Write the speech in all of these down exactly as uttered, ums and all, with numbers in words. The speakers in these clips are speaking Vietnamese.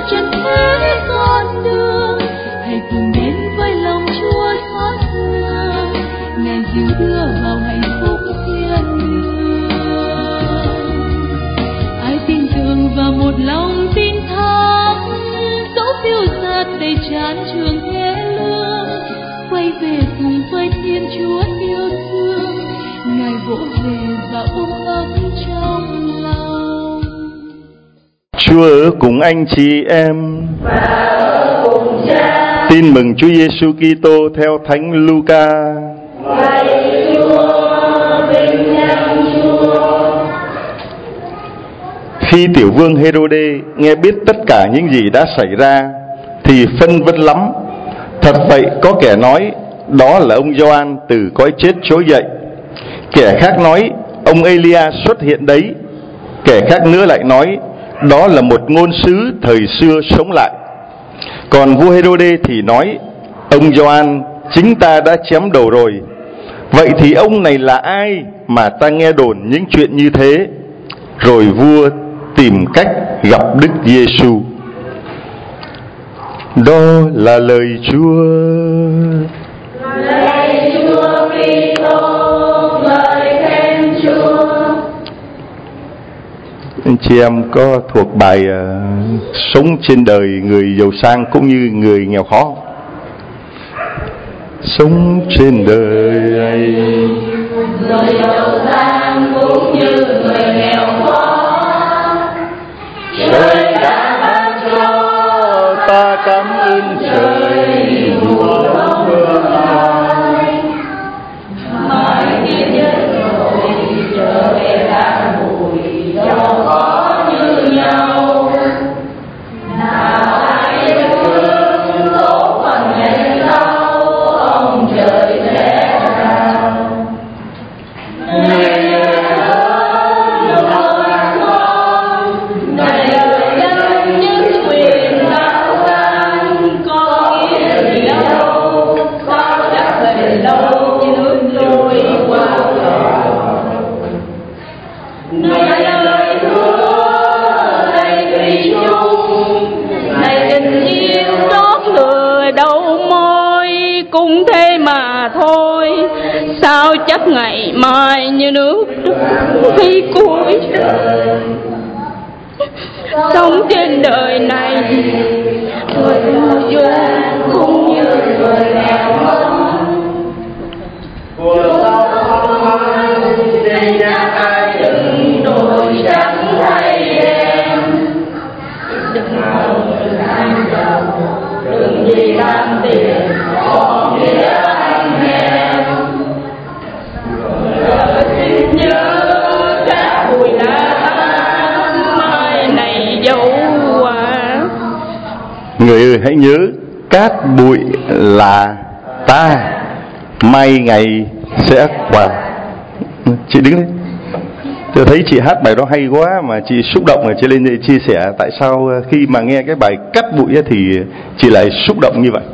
trên thế con đường. Hãy cùng đến với lòng Chúa xót xa, Ngài dìu đưa vào hạnh phúc thiên đường. Ai tin tưởng vào một lòng tin thác, dẫu phiêu dạt đầy chán trường thế lương, quay về cùng với Thiên Chúa yêu thương, Ngài vỗ về và ôm ấp trong lòng. Chúa ở cùng anh chị em và ở cùng Cha. Tin mừng Chúa Giêsu Kitô theo Thánh Luca. Lạy Chúa, vinh danh Chúa. Khi tiểu vương Hêrôđê nghe biết tất cả những gì đã xảy ra thì phân vân lắm. Thật vậy, có kẻ nói đó là ông Gioan từ cõi chết trỗi dậy, kẻ khác nói ông Elia xuất hiện đấy, kẻ khác nữa lại nói đó là một ngôn sứ thời xưa sống lại. Còn vua Hêrôđê thì nói ông Gioan chính ta đã chém đầu rồi. Vậy thì ông này là ai mà ta nghe đồn những chuyện như thế? Rồi vua tìm cách gặp Đức Giêsu. Đó là lời Chúa. Lạy Chúa Kitô, ngợi khen Chúa. Anh chị em có thuộc bài uh, Sống trên đời người giàu sang cũng như người nghèo khó? Sống trên đời này, người giàu sang cũng như người nghèo khó, trời đã ban cho ta cảm ơn trời mùa mưa ai. Mai kia nhất rồi trở về đàn bụi, giàu có như nhau. Nào ai thương số phận ngày sau, ông trời sẽ trao. Này ơn ơn con, này dân những quyền cao sang, có nghĩa gì đâu, sao chắc về lâu như nước trôi qua cầu. Này lời hứa, này thủy chung, này tình yêu trót lừa đâu môi, cũng thế mà thôi, sao chắc ngày mai như nước khi cuối trời. Sống trên đời này, người vui cũng như người nghèo khó. Cuộc sống hoang nên nhắc ai đừng đổi trắng thay em, đừng mong đừng ăn giàu, đừng vì tham tiền bỏ nghĩa anh em. Rồi xin nhớ các bụi đá mai này dấu qua. Người ơi, hãy nhớ cát bụi là ta, mai ngày sẽ qua. Chị đứng lên. Tôi thấy chị hát bài đó hay quá mà chị xúc động, rồi chị lên đây chia sẻ tại sao khi mà nghe cái bài cắt bụi thì chị lại xúc động như vậy.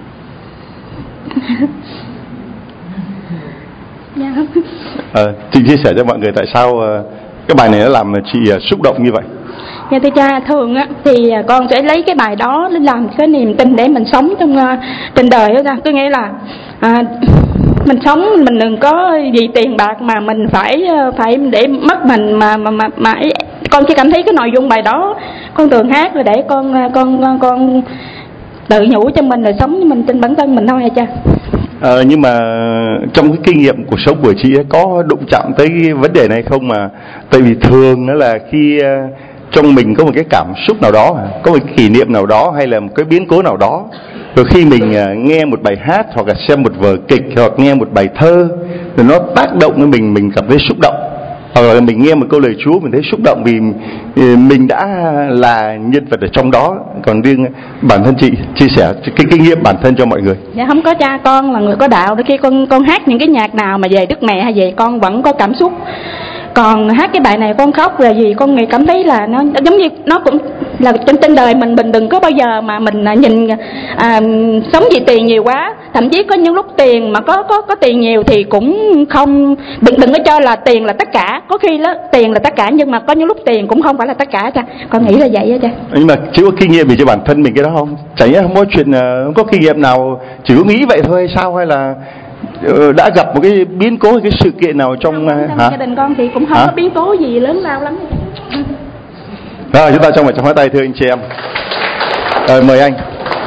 À, chị chia sẻ cho mọi người tại sao cái bài này nó làm chị xúc động như vậy. Dạ thưa cha, thường á thì con sẽ lấy cái bài đó để làm cái niềm tin để mình sống trong uh, trên đời đó ra. Tôi nghĩ là à, mình sống mình đừng có vì tiền bạc mà mình phải phải để mất mình mà mà mà, mà con chỉ cảm thấy cái nội dung bài đó con thường hát rồi để con con con, con tự nhủ cho mình rồi sống với mình tin bản thân mình thôi hả cha. Ờ, nhưng mà trong cái kinh nghiệm cuộc sống của chị ấy, có đụng chạm tới cái vấn đề này không? Mà tại vì thường đó là khi uh, trong mình có một cái cảm xúc nào đó, có một cái kỷ niệm nào đó hay là một cái biến cố nào đó, rồi khi mình uh, nghe một bài hát hoặc là xem một vở kịch hoặc nghe một bài thơ rồi nó tác động đến mình, mình cảm thấy xúc động, hoặc là mình nghe một câu lời Chúa mình thấy xúc động vì mình đã là nhân vật ở trong đó. Còn riêng bản thân chị chia sẻ cái kinh nghiệm bản thân cho mọi người. Dạ không có cha, con là người có đạo, đôi khi con con hát những cái nhạc nào mà về Đức Mẹ hay về con vẫn có cảm xúc. Còn hát cái bài này con khóc là gì con nghĩ cảm thấy là nó giống như nó cũng là trên trên đời mình mình đừng có bao giờ mà mình nhìn à, sống vì tiền nhiều quá. Thậm chí có những lúc tiền mà có có có tiền nhiều thì cũng không, đừng đừng có cho là tiền là tất cả. Có khi đó tiền là tất cả, nhưng mà có những lúc tiền cũng không phải là tất cả cha. Con nghĩ là vậy á cha. Nhưng mà chỉ có kinh nghiệm gì cho bản thân mình cái đó không? Chẳng nhẽ không có chuyện, không có kinh nghiệm nào, chỉ có nghĩ vậy thôi hay sao? Hay là đã gặp một cái biến cố, cái sự kiện nào trong, không, trong hả? gia đình con thì cũng không hả? Có biến cố gì lớn lao lắm. Rồi chúng ta trong một trong hóa tay thưa anh chị em. Rồi mời anh.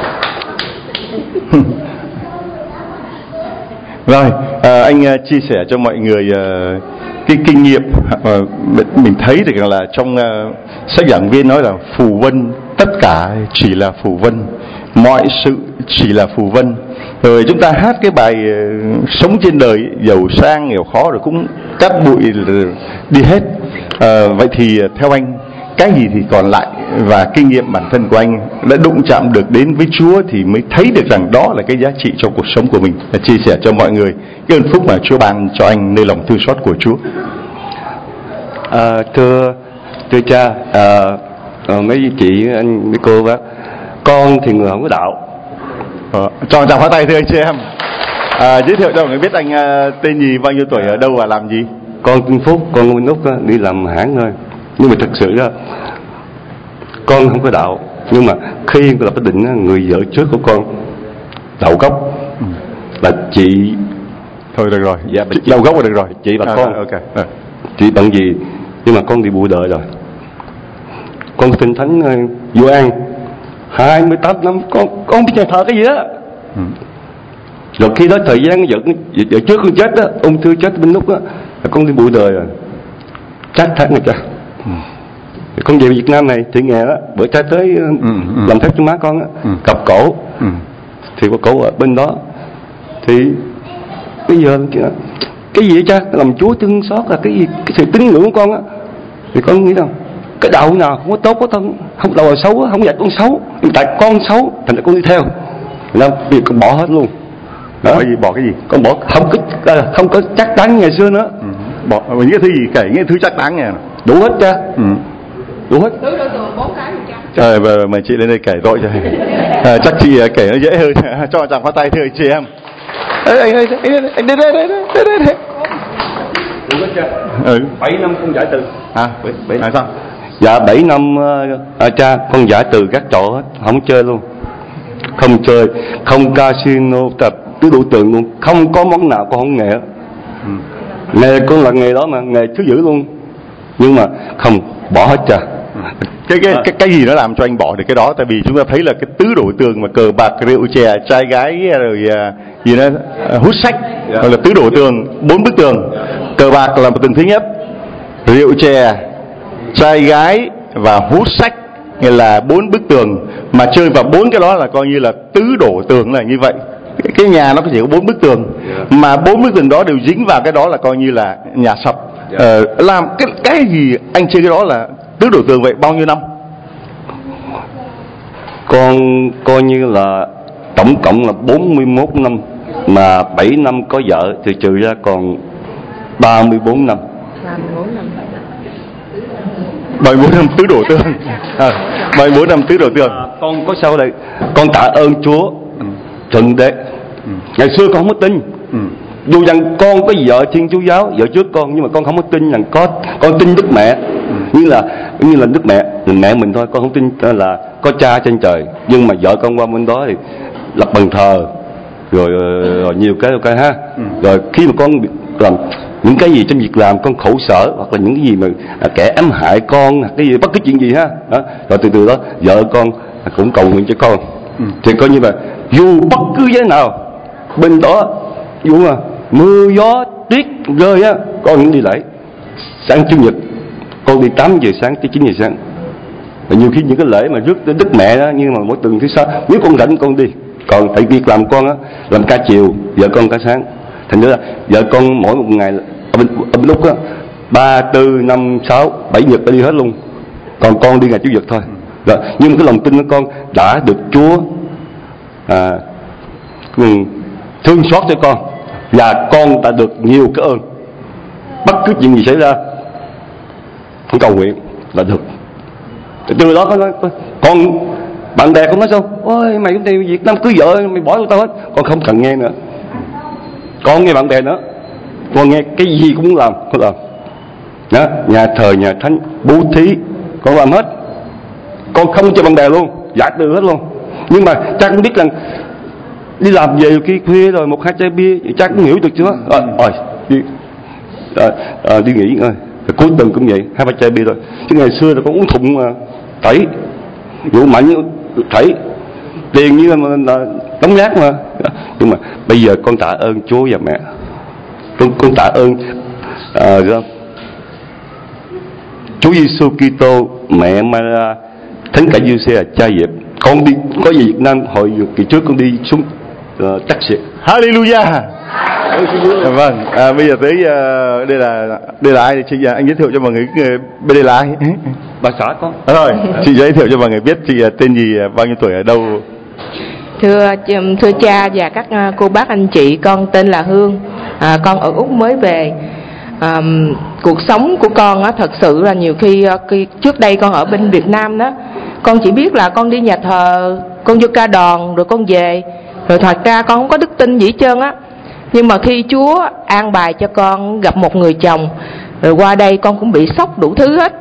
Rồi à, anh uh, chia sẻ cho mọi người uh, cái kinh nghiệm. uh, Mình thấy được rằng là trong uh, sách giảng viên nói là phù vân, tất cả chỉ là phù vân, mọi sự chỉ là phù vân. Rồi chúng ta hát cái bài uh, sống trên đời giàu sang nghèo khó rồi cũng cát bụi đi hết. uh, Vậy thì uh, theo anh, cái gì thì còn lại, và kinh nghiệm bản thân của anh đã đụng chạm được đến với Chúa thì mới thấy được rằng đó là cái giá trị trong cuộc sống của mình. Là chia sẻ cho mọi người cái ơn phúc mà Chúa ban cho anh nơi lòng thương xót của Chúa. À, thưa thưa cha, à, à, mấy chị anh mấy cô bác, con thì người không có đạo. Ờ, cho chào phá tay thưa anh chị em. À, giới thiệu cho mọi người biết anh uh, tên gì, bao nhiêu tuổi, ở đâu và làm gì? Con tên Phúc, con Minh Úc đi làm hãng thôi. Nhưng mà thực sự đó, con không có đạo. Nhưng mà khi con lập quyết định, người vợ trước của con đầu gốc ừ. là chị. Thôi được rồi, dạ, chị, chị, đầu gốc là được rồi. Chị và à, con. Ok. À. Chị bằng gì? Nhưng mà con đi bụi đời rồi. Con tin thánh uh, Gioan hai mươi tám năm, con con không biết nhà thờ cái gì á. Ừ. Rồi khi đó thời gian vợ, vợ trước con chết á, ung thư chết bên lúc á, là con đi bụi đời rồi. Chắc tháng này cha. Ừ. Con về Việt Nam này thì nghèo á, bữa cha tới ừ, ừ. làm phép cho má con á, ừ. cặp cổ. Ừ. Thì có cổ ở bên đó. Thì bây giờ cái gì vậy cha? Làm Chúa thương xót là cái gì? Cái sự tín ngưỡng của con á. Thì con nghĩ rằng cái đạo nào không có tốt có thân, không đầu là xấu, không dạy con xấu, nhưng tại con xấu thành ra con đi theo. Nên vì con bỏ hết luôn. Đó. Bỏ gì? Bỏ cái gì? Con bỏ không có không có chắc chắn ngày xưa nữa. Ừ. Bỏ những cái thứ gì, kể những cái thứ chắc đáng nghe. Đủ hết cha. Ừ. Đủ hết. Tứ đối tượng bốn cái gì cha. Trời, và mời chị lên đây kể tội cho à, chắc chị kể nó dễ hơn. Cho chàng phát tay thưa chị em. Ê, anh ơi, anh đến đây, đây, đây, đây, đây. Đủ hết cha. Ừ. bảy năm con giải từ. À, bảy, bảy à, sao? Dạ bảy năm à, cha, con giải từ các chỗ hết, không chơi luôn. Không chơi, không casino, tập tứ đủ tượng luôn, không có món nào con không nghề. Ừ. Nghề con là nghề đó mà, nghề thứ dữ luôn. Nhưng mà không, bỏ hết cha. Cái cái cái cái gì nó làm cho anh bỏ được cái đó? Tại vì chúng ta thấy là cái tứ đổ tường mà cờ bạc, rượu chè, trai gái rồi uh, gì đó, uh, hút sách, yeah. Gọi là tứ đổ tường, bốn bức tường. Cờ bạc là một tường thứ nhất, rượu chè, trai gái và hút sách nghĩa là bốn bức tường, mà chơi vào bốn cái đó là coi như là tứ đổ tường là như vậy. Cái, cái nhà nó chỉ có bốn bức tường, yeah. Mà bốn bức tường đó đều dính vào cái đó là coi như là nhà sập. Yeah. Ờ, làm cái cái gì anh chơi cái đó là tứ đổ tường vậy bao nhiêu năm? Con coi như là tổng cộng là bốn mươi mốt năm, mà bảy năm có vợ thì trừ ra còn ba mươi bốn năm. ba mươi bốn năm bảy mươi bốn năm tứ đổ tường. À, bảy mươi bốn năm tứ đổ tường. À, con có sao đây? Con tạ ơn Chúa Thượng Đế. Ừ. Ngày xưa con không có tin. Ừ. Dù rằng con có vợ Thiên Chúa giáo, vợ trước con, nhưng mà con không có tin rằng có, con tin Đức Mẹ. Ừ. Như là như là Đức Mẹ, mẹ mình thôi, con không tin là có cha trên trời. Nhưng mà vợ con qua bên đó thì lập bàn thờ, rồi, rồi nhiều cái cái ha. Ừ. Rồi khi mà con làm những cái gì trong việc làm con khổ sở, hoặc là những cái gì mà kẻ ám hại con, cái gì bất cứ chuyện gì ha, đó. Rồi từ từ đó vợ con cũng cầu nguyện cho con. Ừ. Thì coi như là dù bất cứ giới nào bên đó, dù mà mưa gió tuyết rơi á, con cũng đi lễ. Sáng chủ nhật con đi tám giờ sáng tới chín giờ sáng. Và nhiều khi những cái lễ mà rước tới Đức Mẹ đó, nhưng mà mỗi tuần thứ sáu nếu con rảnh con đi. Còn tại việc làm con á, làm ca chiều, vợ con ca sáng. Thành ra là vợ con mỗi một ngày ở bên, ở bên lúc á ba, tư, năm, sáu, bảy nhật đi hết luôn. Còn con đi ngày chủ nhật thôi. Rồi, nhưng mà cái lòng tin của con đã được Chúa à, thương xót cho con, và con đã được nhiều cái ơn. Bất cứ chuyện gì xảy ra con cầu nguyện là được. Từ đó con nói, con bạn bè con nói sao? Ôi mày cũng đi Việt Nam cưới vợ mày bỏ tao hết. Con không cần nghe nữa. Con nghe bạn bè nữa. Con nghe cái gì cũng muốn làm, con làm. Đó, nhà thờ, nhà thánh, bố thí, con làm hết. Con không cho bạn bè luôn, giải từ hết luôn. Nhưng mà cha cũng biết rằng đi làm về khi khuya rồi một hai chai bia, cha cũng hiểu được chưa? Rồi, rồi đi, à, à, đi nghỉ thôi. Cuối tuần cũng vậy, hai ba chai bia thôi. Chứ ngày xưa là con uống thùng mà tẩy, rượu mạnh tẩy, tiền như là, là đóng nhát mà. Nhưng mà bây giờ con tạ ơn Chúa và mẹ. Con, con tạ ơn à, Chúa Giêsu Kitô, mẹ Maria, Thánh cả Giuse là cha Diệp. Con đi có về Việt Nam hồi kỳ trước con đi xuống uh, chắc xịt. Hallelujah. Vâng, à, bây giờ tới uh, đây là đây là ai? Chị anh giới thiệu cho mọi người bên đây là ai? Bà xã con. À, rồi, chị giới thiệu cho mọi người biết chị tên gì, bao nhiêu tuổi, ở đâu? Thưa thưa cha và các cô bác anh chị, con tên là Hương, à, con ở Úc mới về. À, cuộc sống của con á, thật sự là nhiều khi, khi trước đây con ở bên Việt Nam đó, con chỉ biết là con đi nhà thờ, con vô ca đòn rồi con về, rồi thật ra con không có đức tin gì hết trơn á. Nhưng mà khi Chúa an bài cho con gặp một người chồng, rồi qua đây con cũng bị sốc đủ thứ hết.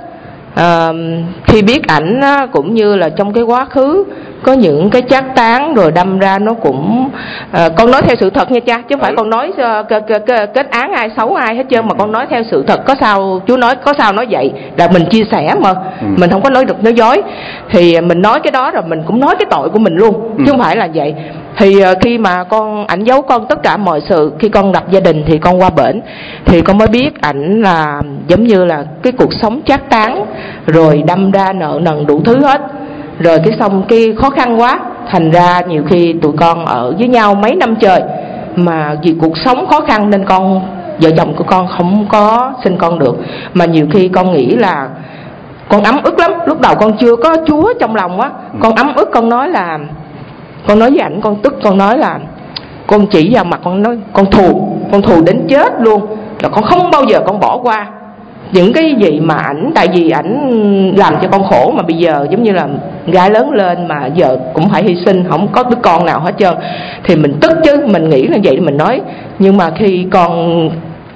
À, khi biết ảnh á, cũng như là trong cái quá khứ có những cái trác tán rồi đâm ra nó cũng à, con nói theo sự thật nha cha, chứ không phải con nói uh, kết án ai xấu ai hết trơn, mà con nói theo sự thật. Có sao Chúa nói có sao nói vậy, là mình chia sẻ mà, ừ. mình không có nói được nói dối. Thì mình nói cái đó rồi mình cũng nói cái tội của mình luôn, ừ. chứ không phải là vậy. Thì uh, khi mà con ảnh giấu con tất cả mọi sự, khi con lập gia đình thì con qua bển, thì con mới biết ảnh là giống như là cái cuộc sống trác tán, rồi đâm ra nợ nần đủ thứ hết. Rồi cái xong cái khó khăn quá, thành ra nhiều khi tụi con ở với nhau mấy năm trời, mà vì cuộc sống khó khăn nên con vợ chồng của con không có sinh con được. Mà nhiều khi con nghĩ là con ấm ức lắm. Lúc đầu con chưa có Chúa trong lòng á, con ấm ức, con nói là con nói với ảnh, con tức, con nói là con chỉ vào mặt con nói con thù, con thù đến chết luôn, là con không bao giờ con bỏ qua những cái gì mà ảnh, tại vì ảnh làm cho con khổ, mà bây giờ giống như là gái lớn lên mà giờ cũng phải hy sinh, không có đứa con nào hết trơn. Thì mình tức chứ, mình nghĩ là vậy mình nói. Nhưng mà khi con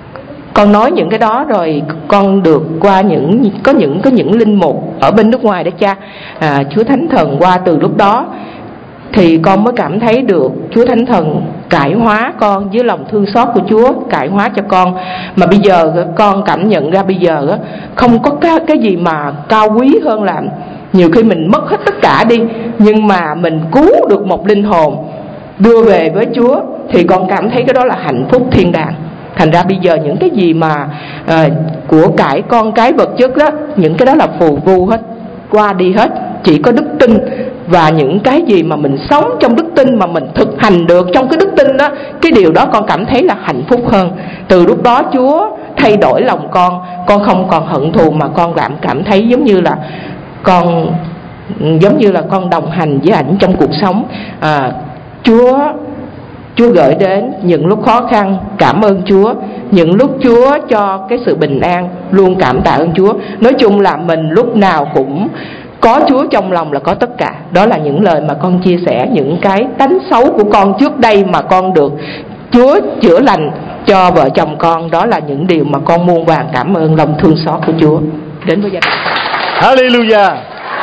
con nói những cái đó rồi, con được qua những có những có những linh mục ở bên nước ngoài đó cha, à, Chúa Thánh Thần qua từ lúc đó thì con mới cảm thấy được Chúa Thánh Thần cải hóa con với lòng thương xót của Chúa, cải hóa cho con. Mà bây giờ con cảm nhận ra bây giờ không có cái, cái gì mà cao quý hơn là nhiều khi mình mất hết tất cả đi, nhưng mà mình cứu được một linh hồn đưa về với Chúa, thì con cảm thấy cái đó là hạnh phúc thiên đàng. Thành ra bây giờ những cái gì mà à, của cải con cái vật chất đó, những cái đó là phù vu hết, qua đi hết. Chỉ có đức tin và những cái gì mà mình sống trong đức tin, mà mình thực hành được trong cái đức tin đó, cái điều đó con cảm thấy là hạnh phúc hơn. Từ lúc đó Chúa thay đổi lòng con, con không còn hận thù, mà con cảm cảm thấy giống như là con giống như là con đồng hành với ảnh trong cuộc sống. à, Chúa Chúa gửi đến những lúc khó khăn, cảm ơn Chúa. Những lúc Chúa cho cái sự bình an, luôn cảm tạ ơn Chúa. Nói chung là mình lúc nào cũng có Chúa trong lòng là có tất cả. Đó là những lời mà con chia sẻ, những cái tánh xấu của con trước đây mà con được Chúa chữa lành cho vợ chồng con. Đó là những điều mà con muôn vàn cảm ơn lòng thương xót của Chúa đến với gia đình. Hallelujah.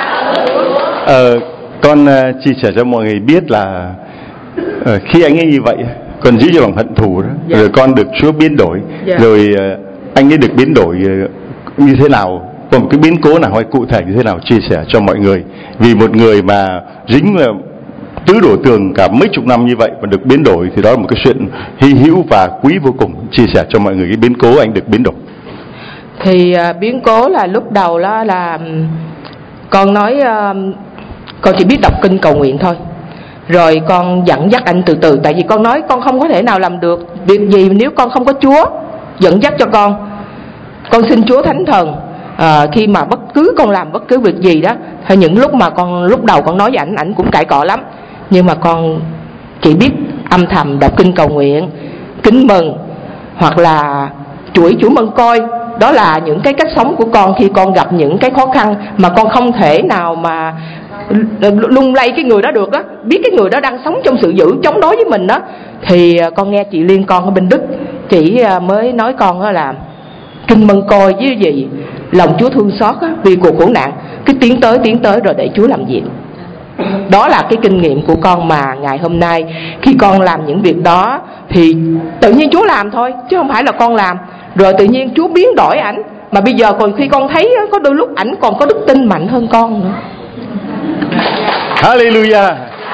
Ờ, con uh, chia sẻ cho mọi người biết là uh, khi anh ấy như vậy, còn giữ cho lòng hận thù đó, dạ. Rồi con được Chúa biến đổi, dạ. Rồi uh, anh ấy được biến đổi uh, như thế nào, có một cái biến cố nào hay cụ thể như thế nào, chia sẻ cho mọi người. Vì một người mà dính là tứ đổ tường cả mấy chục năm như vậy mà được biến đổi, thì đó là một cái chuyện hy hữu và quý vô cùng. Chia sẻ cho mọi người cái biến cố anh được biến đổi. Thì uh, biến cố là lúc đầu đó là con nói uh, con chỉ biết đọc kinh cầu nguyện thôi, rồi con dẫn dắt anh từ từ. Tại vì con nói con không có thể nào làm được việc gì nếu con không có Chúa dẫn dắt cho con. Con xin Chúa Thánh Thần à, khi mà bất cứ con làm bất cứ việc gì đó, hay những lúc mà con lúc đầu con nói với ảnh, ảnh cũng cãi cọ lắm, nhưng mà con chỉ biết âm thầm đọc kinh cầu nguyện, kính mừng, hoặc là chuỗi chuỗi mân coi đó là những cái cách sống của con khi con gặp những cái khó khăn mà con không thể nào mà lung lay cái người đó được á. Biết cái người đó đang sống trong sự dữ chống đối với mình đó, thì con nghe chị Liên con ở bên Đức, chị mới nói con đó là kinh mân coi với gì lòng Chúa thương xót á, vì cuộc khổ nạn cứ tiến tới tiến tới rồi để Chúa làm việc. Đó là cái kinh nghiệm của con mà ngày hôm nay khi con làm những việc đó thì tự nhiên Chúa làm thôi, chứ không phải là con làm rồi tự nhiên Chúa biến đổi ảnh. Mà bây giờ còn khi con thấy có đôi lúc ảnh còn có đức tin mạnh hơn con nữa. Hallelujah.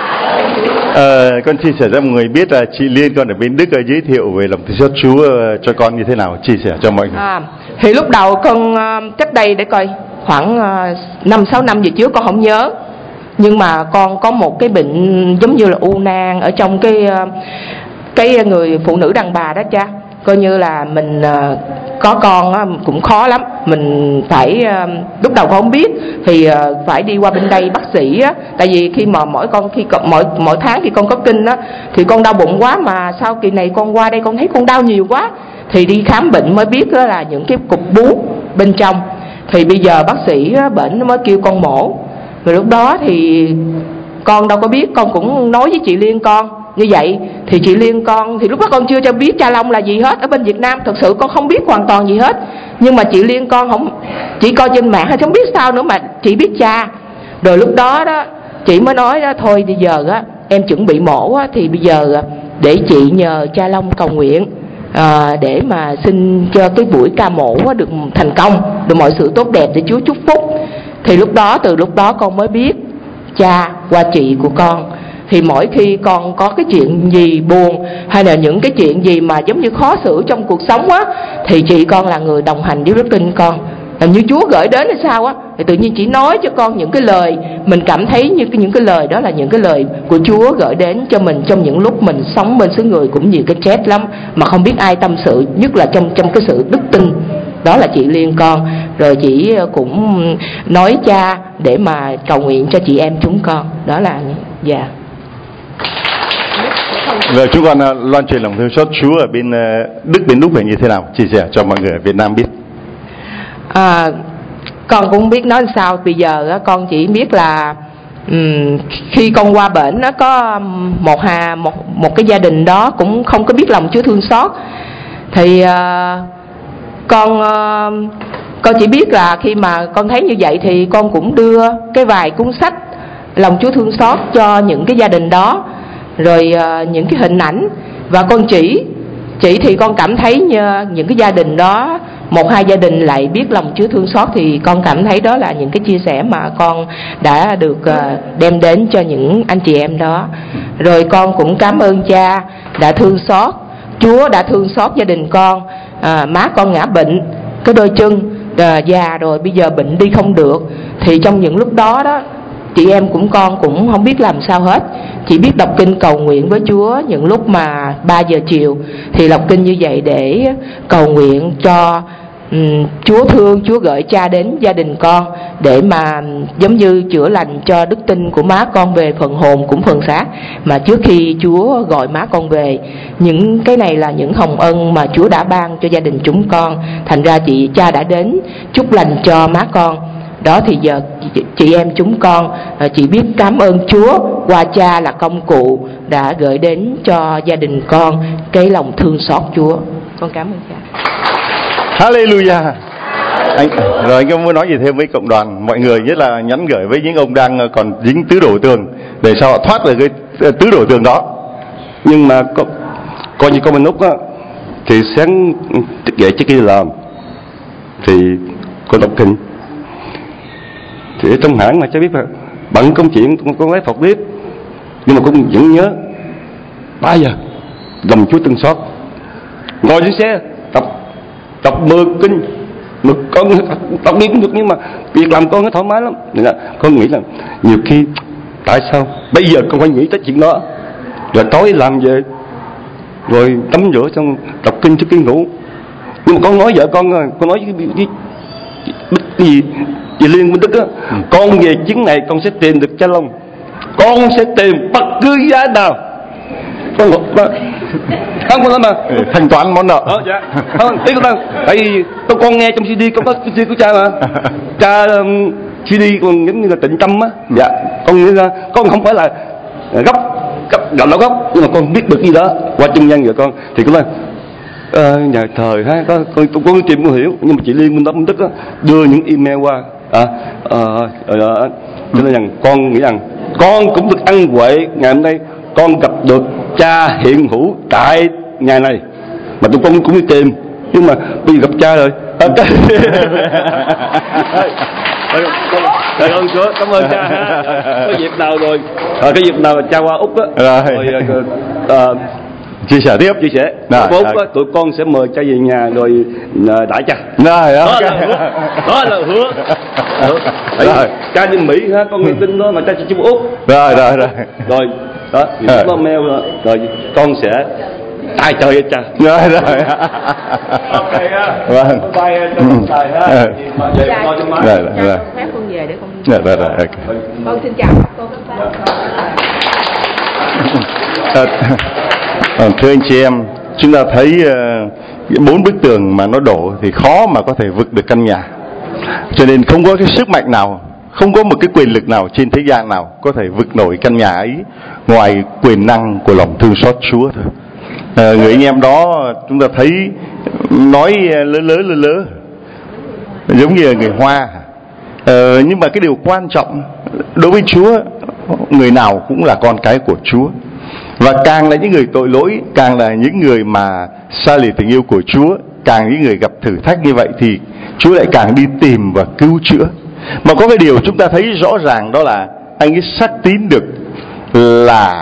Ờ, con chia sẻ cho mọi người biết là chị Liên con ở bên Đức giới thiệu về lòng thương xót Chúa cho con như thế nào, chia sẻ cho mọi người. À, thì lúc đầu con cách đây để coi khoảng năm sáu năm về trước con không nhớ, nhưng mà con có một cái bệnh giống như là u nang ở trong cái cái người phụ nữ đàn bà đó cha. Coi như là mình uh, có con á, cũng khó lắm. Mình phải uh, lúc đầu con không biết thì uh, phải đi qua bên đây bác sĩ á. Tại vì khi mà mỗi con khi mỗi mỗi tháng khi con có kinh á thì con đau bụng quá, mà sau kỳ này con qua đây con thấy con đau nhiều quá thì đi khám bệnh mới biết đó là những cái cục bú bên trong. Thì bây giờ bác sĩ á, bệnh nó mới kêu con mổ. Rồi lúc đó thì con đâu có biết, con cũng nói với chị Liên con như vậy. Thì chị Liên con thì lúc đó con chưa cho biết Cha Long là gì hết ở bên Việt Nam, thật sự con không biết hoàn toàn gì hết. Nhưng mà chị Liên con không, chỉ coi trên mạng hay không biết sao nữa mà chị biết cha. Rồi lúc đó đó chị mới nói đó, thôi bây giờ á em chuẩn bị mổ á, thì bây giờ để chị nhờ Cha Long cầu nguyện à, để mà xin cho cái buổi ca mổ á, được thành công, được mọi sự tốt đẹp để Chúa chúc phúc. Thì lúc đó từ lúc đó con mới biết cha qua chị của con. Thì mỗi khi con có cái chuyện gì buồn hay là những cái chuyện gì mà giống như khó xử trong cuộc sống á, thì chị con là người đồng hành với đức tin con. Làm như Chúa gửi đến hay sao á, thì tự nhiên chị nói cho con những cái lời mình cảm thấy như cái, những cái lời đó là những cái lời của Chúa gửi đến cho mình trong những lúc mình sống bên xứ người cũng nhiều cái stress lắm mà không biết ai tâm sự, nhất là trong trong cái sự đức tin. Đó là chị Liên con. Rồi chị cũng nói cha để mà cầu nguyện cho chị em chúng con. Đó là dạ yeah. Rồi chúng con uh, loan truyền lòng thương xót Chúa ở bên uh, Đức bên Úc là như thế nào, chia sẻ cho mọi người ở Việt Nam biết. À, con cũng biết nói sao. Bây giờ con chỉ biết là um, khi con qua bển nó có một hà một một cái gia đình đó cũng không có biết lòng Chúa thương xót. Thì uh, con uh, con chỉ biết là khi mà con thấy như vậy thì con cũng đưa cái vài cuốn sách lòng Chúa thương xót cho những cái gia đình đó, rồi uh, những cái hình ảnh, và con chỉ chỉ thì con cảm thấy như những cái gia đình đó, một hai gia đình lại biết lòng Chúa thương xót, thì con cảm thấy đó là những cái chia sẻ mà con đã được uh, đem đến cho những anh chị em đó. Rồi con cũng cảm ơn cha đã thương xót, Chúa đã thương xót gia đình con. À, má con ngã bệnh cái đôi chân à, già rồi bây giờ bệnh đi không được, thì trong những lúc đó đó chị em cũng con cũng không biết làm sao hết, chỉ biết đọc kinh cầu nguyện với Chúa. Những lúc mà ba giờ chiều thì đọc kinh như vậy để cầu nguyện cho um, Chúa thương, Chúa gửi cha đến gia đình con để mà giống như chữa lành cho đức tin của má con về phần hồn cũng phần xác, mà trước khi Chúa gọi má con về. Những cái này là những hồng ân mà Chúa đã ban cho gia đình chúng con, thành ra chị cha đã đến chúc lành cho má con. Đó thì giờ chị, chị em chúng con chỉ biết cảm ơn Chúa qua cha là công cụ đã gửi đến cho gia đình con cái lòng thương xót Chúa. Con cảm ơn cha. Hallelujah. Anh, rồi anh có muốn nói gì thêm với cộng đoàn mọi người, nhất là nhắn gửi với những ông đang còn dính tứ đổ tường để sao họ thoát được cái tứ đổ tường đó. Nhưng mà có, coi như con bên Úc á, thì sáng thức dậy trước khi làm thì con đọc kinh. Thì ở trong hãng mà cháu biết là bận công chuyện, con, con lái phọc biết, nhưng mà con vẫn nhớ ba giờ lòng Chúa thương xót, ngồi trên xe tập tập mười kinh, mực con đọc đi cũng được, nhưng mà việc làm con nó thoải mái lắm. Nên là con nghĩ là nhiều khi tại sao bây giờ con phải nghĩ tới chuyện đó, rồi tối làm về rồi tắm rửa xong đọc kinh trước khi ngủ. Nhưng mà con nói vợ con, con nói với, với, với cái gì chị Liên bên Đức á, ừ. con về chuyến này con sẽ tìm được Cha Long, con sẽ tìm bất cứ giá nào. Con Không con mà ừ, thanh toán món nợ. Ờ, dạ. Không, tí con tại vì tôi con nghe trong xê đê có có xê đê của cha mà. Cha um, xê đê còn giống như là Tịnh Tâm á. Dạ. Con nghĩ ra con không phải là gốc gốc gạo lỗ gốc, nhưng mà con biết được gì đó qua trung nhân vợ con thì cũng là uh, nhà thời ha, có con con, con tìm không hiểu, nhưng mà chị Liên Minh Tâm Minh Tức á đưa những email qua à, uh, uh, cho nên rằng con nghĩ rằng con cũng được ăn huệ ngày hôm nay con gặp được cha hiện hữu tại ngày này mà tụi con cũng đi tìm, nhưng mà bây giờ gặp cha rồi. À, cái... Trời ơn Chúa, cảm ơn cha ha. Có dịp nào rồi, à, cái dịp nào mà cha qua Úc á, rồi, rồi à, chia sẻ tiếp, chia sẻ. Bốn á, tụi con sẽ mời cha về nhà rồi đãi cha. Rồi, đó, đó là hứa, đó là hứa. Rồi. Cha đi Mỹ ha, con nghe tin đó mà cha chỉ Úc. Rồi, rồi, rồi. Rồi, đó, thì à. có mail rồi, rồi con sẽ tài trời với cha. Rồi, rồi. Ok ha. Vâng. Bye cho con tài ha. Mà về coi cho má. Rồi, rồi, rồi. Phép con về để con. Rồi, rồi, rồi. Okay. Con xin chào cô các bác. À, thưa anh chị em, chúng ta thấy uh, bốn bức tường mà nó đổ thì khó mà có thể vực được căn nhà. Cho nên không có cái sức mạnh nào, không có một cái quyền lực nào trên thế gian nào có thể vực nổi căn nhà ấy ngoài quyền năng của lòng thương xót Chúa thôi. À, người anh em đó chúng ta thấy nói lớ lớ lớ lớ giống như người Hoa. À, nhưng mà cái điều quan trọng đối với Chúa, người nào cũng là con cái của Chúa. Và càng là những người tội lỗi, càng là những người mà xa lìa tình yêu của Chúa, càng những người gặp thử thách như vậy thì Chúa lại càng đi tìm và cứu chữa. Mà có cái điều chúng ta thấy rõ ràng đó là anh ấy xác tín được là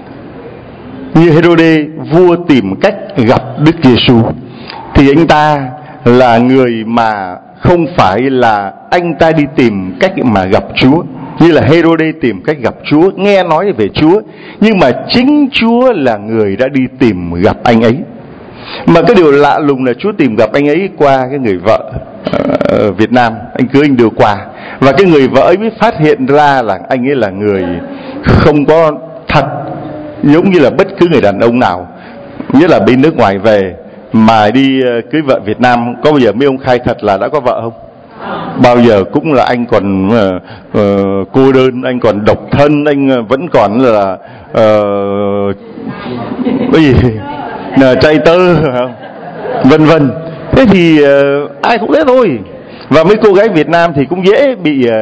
như Herode vua tìm cách gặp Đức Giêsu, thì anh ta là người mà không phải là anh ta đi tìm cách mà gặp Chúa như là Herode tìm cách gặp Chúa, nghe nói về Chúa, nhưng mà chính Chúa là người đã đi tìm gặp anh ấy. Mà cái điều lạ lùng là Chúa tìm gặp anh ấy qua cái người vợ ở Việt Nam, anh cưới anh đưa qua, và cái người vợ ấy mới phát hiện ra là anh ấy là người không có thật giống như là bất cứ người đàn ông nào, nhất là bên nước ngoài về mà đi cưới vợ Việt Nam. Có bao giờ mấy ông khai thật là đã có vợ không? Bao giờ cũng là anh còn uh, uh, cô đơn, anh còn độc thân, anh vẫn còn là uh, cái gì là chạy tơ vân vân. Thế thì uh, ai cũng thế thôi. Và mấy cô gái Việt Nam thì cũng dễ bị uh,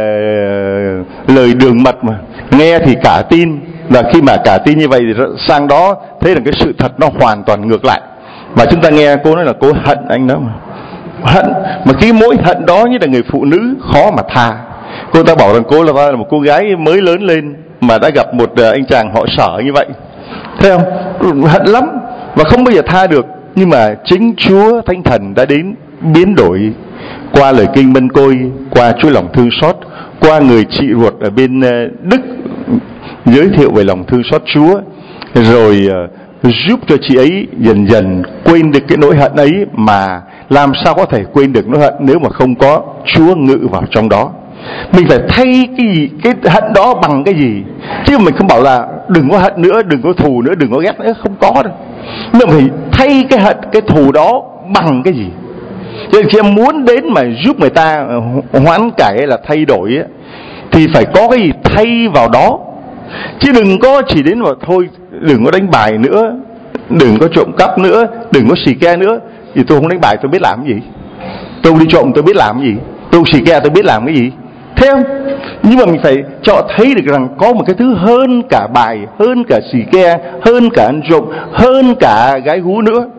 lời đường mật mà nghe thì cả tin, và khi mà cả tin như vậy thì sang đó thấy là cái sự thật nó hoàn toàn ngược lại. Và chúng ta nghe cô nói là cô hận anh đó mà, hận, mà cái mỗi hận đó như là người phụ nữ khó mà tha. Cô ta bảo rằng cô là một cô gái mới lớn lên mà đã gặp một anh chàng họ Sở như vậy, thấy không? Hận lắm và không bao giờ tha được. Nhưng mà chính Chúa Thánh Thần đã đến biến đổi qua lời kinh Mân Côi, qua Chúa lòng thương xót, qua người chị ruột ở bên Đức giới thiệu về lòng thương xót Chúa, rồi giúp cho chị ấy dần dần quên được cái nỗi hận ấy. Mà làm sao có thể quên được nỗi hận nếu mà không có Chúa ngự vào trong đó? Mình phải thay cái gì, cái hận đó bằng cái gì, chứ mình không bảo là đừng có hận nữa, đừng có thù nữa, đừng có ghét nữa, không có đâu. Nhưng mà phải thay cái hận, cái thù đó bằng cái gì? Cho nên khi em muốn đến mà giúp người ta hoán cải hay là thay đổi ấy, thì phải có cái gì thay vào đó. Chứ đừng có chỉ đến vào thôi, đừng có đánh bài nữa, đừng có trộm cắp nữa, đừng có xì ke nữa. Thì tôi không đánh bài tôi biết làm cái gì, tôi không đi trộm tôi biết làm cái gì, tôi không xì ke tôi biết làm cái gì, thấy không? Nhưng mà mình phải cho thấy được rằng có một cái thứ hơn cả bài, hơn cả xì ke, hơn cả ăn trộm, hơn cả gái gú nữa.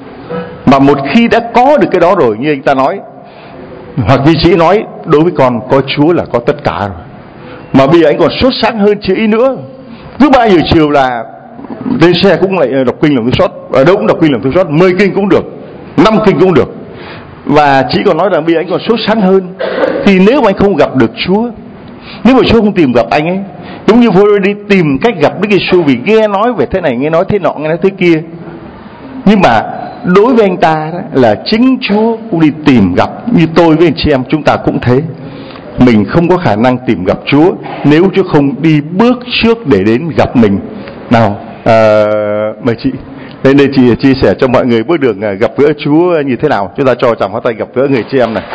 Mà một khi đã có được cái đó rồi, như anh ta nói, hoặc như chị nói, đối với con có Chúa là có tất cả rồi. Mà bây giờ anh còn sốt sáng hơn chị nữa. Cứ ba giờ chiều là lên xe cũng lại đọc kinh lòng thương xót, ở đâu cũng đọc kinh lòng thương xót, mười kinh cũng được, năm kinh cũng được. Và chị còn nói rằng bây giờ anh còn sốt sáng hơn. Thì nếu mà anh không gặp được Chúa, nếu mà Chúa không tìm gặp anh ấy, giống như vừa đi tìm cách gặp Đức Giêsu vì nghe nói về thế này, nghe nói thế nọ, nghe nói thế kia. Nhưng mà đối với anh ta đó, là chính Chúa cũng đi tìm gặp. Như tôi với anh chị em chúng ta cũng thế. Mình không có khả năng tìm gặp Chúa nếu Chúa không đi bước trước để đến gặp mình. Nào, à, mời chị Nên đây chị chia sẻ cho mọi người bước đường gặp gỡ Chúa như thế nào. Chúng ta cho chàng hóa tay gặp gỡ người chị em này.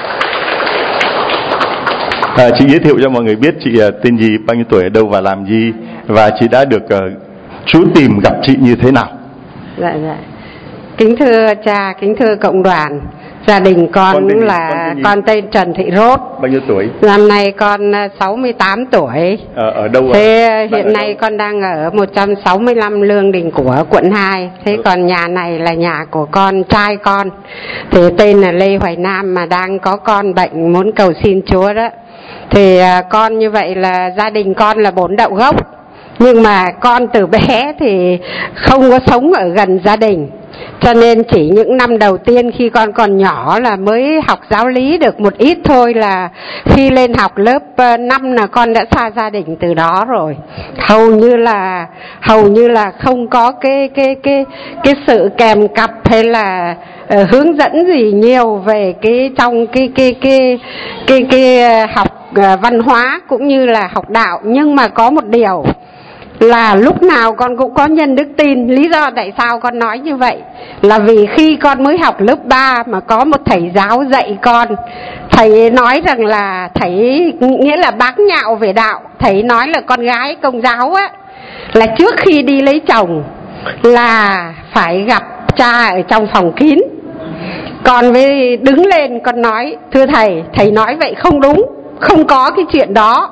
À, chị giới thiệu cho mọi người biết chị tên gì, bao nhiêu tuổi, ở đâu và làm gì, và chị đã được uh, Chúa tìm gặp chị như thế nào. Dạ dạ. Kính thưa cha, kính thưa cộng đoàn, gia đình con, con tên là con tên, con tên Trần Thị Rốt. Bao nhiêu tuổi? Năm nay con sáu mươi tám tuổi. À, ở đâu? Thế ở, hiện nay đâu? Con đang ở một trăm sáu mươi lăm Lương Đình của quận hai. Thế ừ. Còn nhà này là nhà của con trai con. Thì tên là Lê Hoài Nam, mà đang có con bệnh muốn cầu xin Chúa đó. Thì con như vậy là gia đình con là bốn đậu gốc. Nhưng mà con từ bé thì không có sống ở gần gia đình, cho nên chỉ những năm đầu tiên khi con còn nhỏ là mới học giáo lý được một ít thôi, là khi lên học lớp năm là con đã xa gia đình từ đó rồi. Hầu như là hầu như là không có cái cái cái cái sự kèm cặp hay là uh, hướng dẫn gì nhiều về cái trong cái cái cái cái cái, cái học uh, văn hóa cũng như là học đạo. Nhưng mà có một điều là lúc nào con cũng có nhân đức tin. Lý do tại sao con nói như vậy là vì khi con mới học lớp ba mà có một thầy giáo dạy con. Thầy nói rằng là thầy, nghĩa là bác nhạo về đạo. Thầy nói là con gái Công giáo á, là trước khi đi lấy chồng là phải gặp cha ở trong phòng kín. Con mới đứng lên con nói: thưa thầy, thầy nói vậy không đúng, không có cái chuyện đó.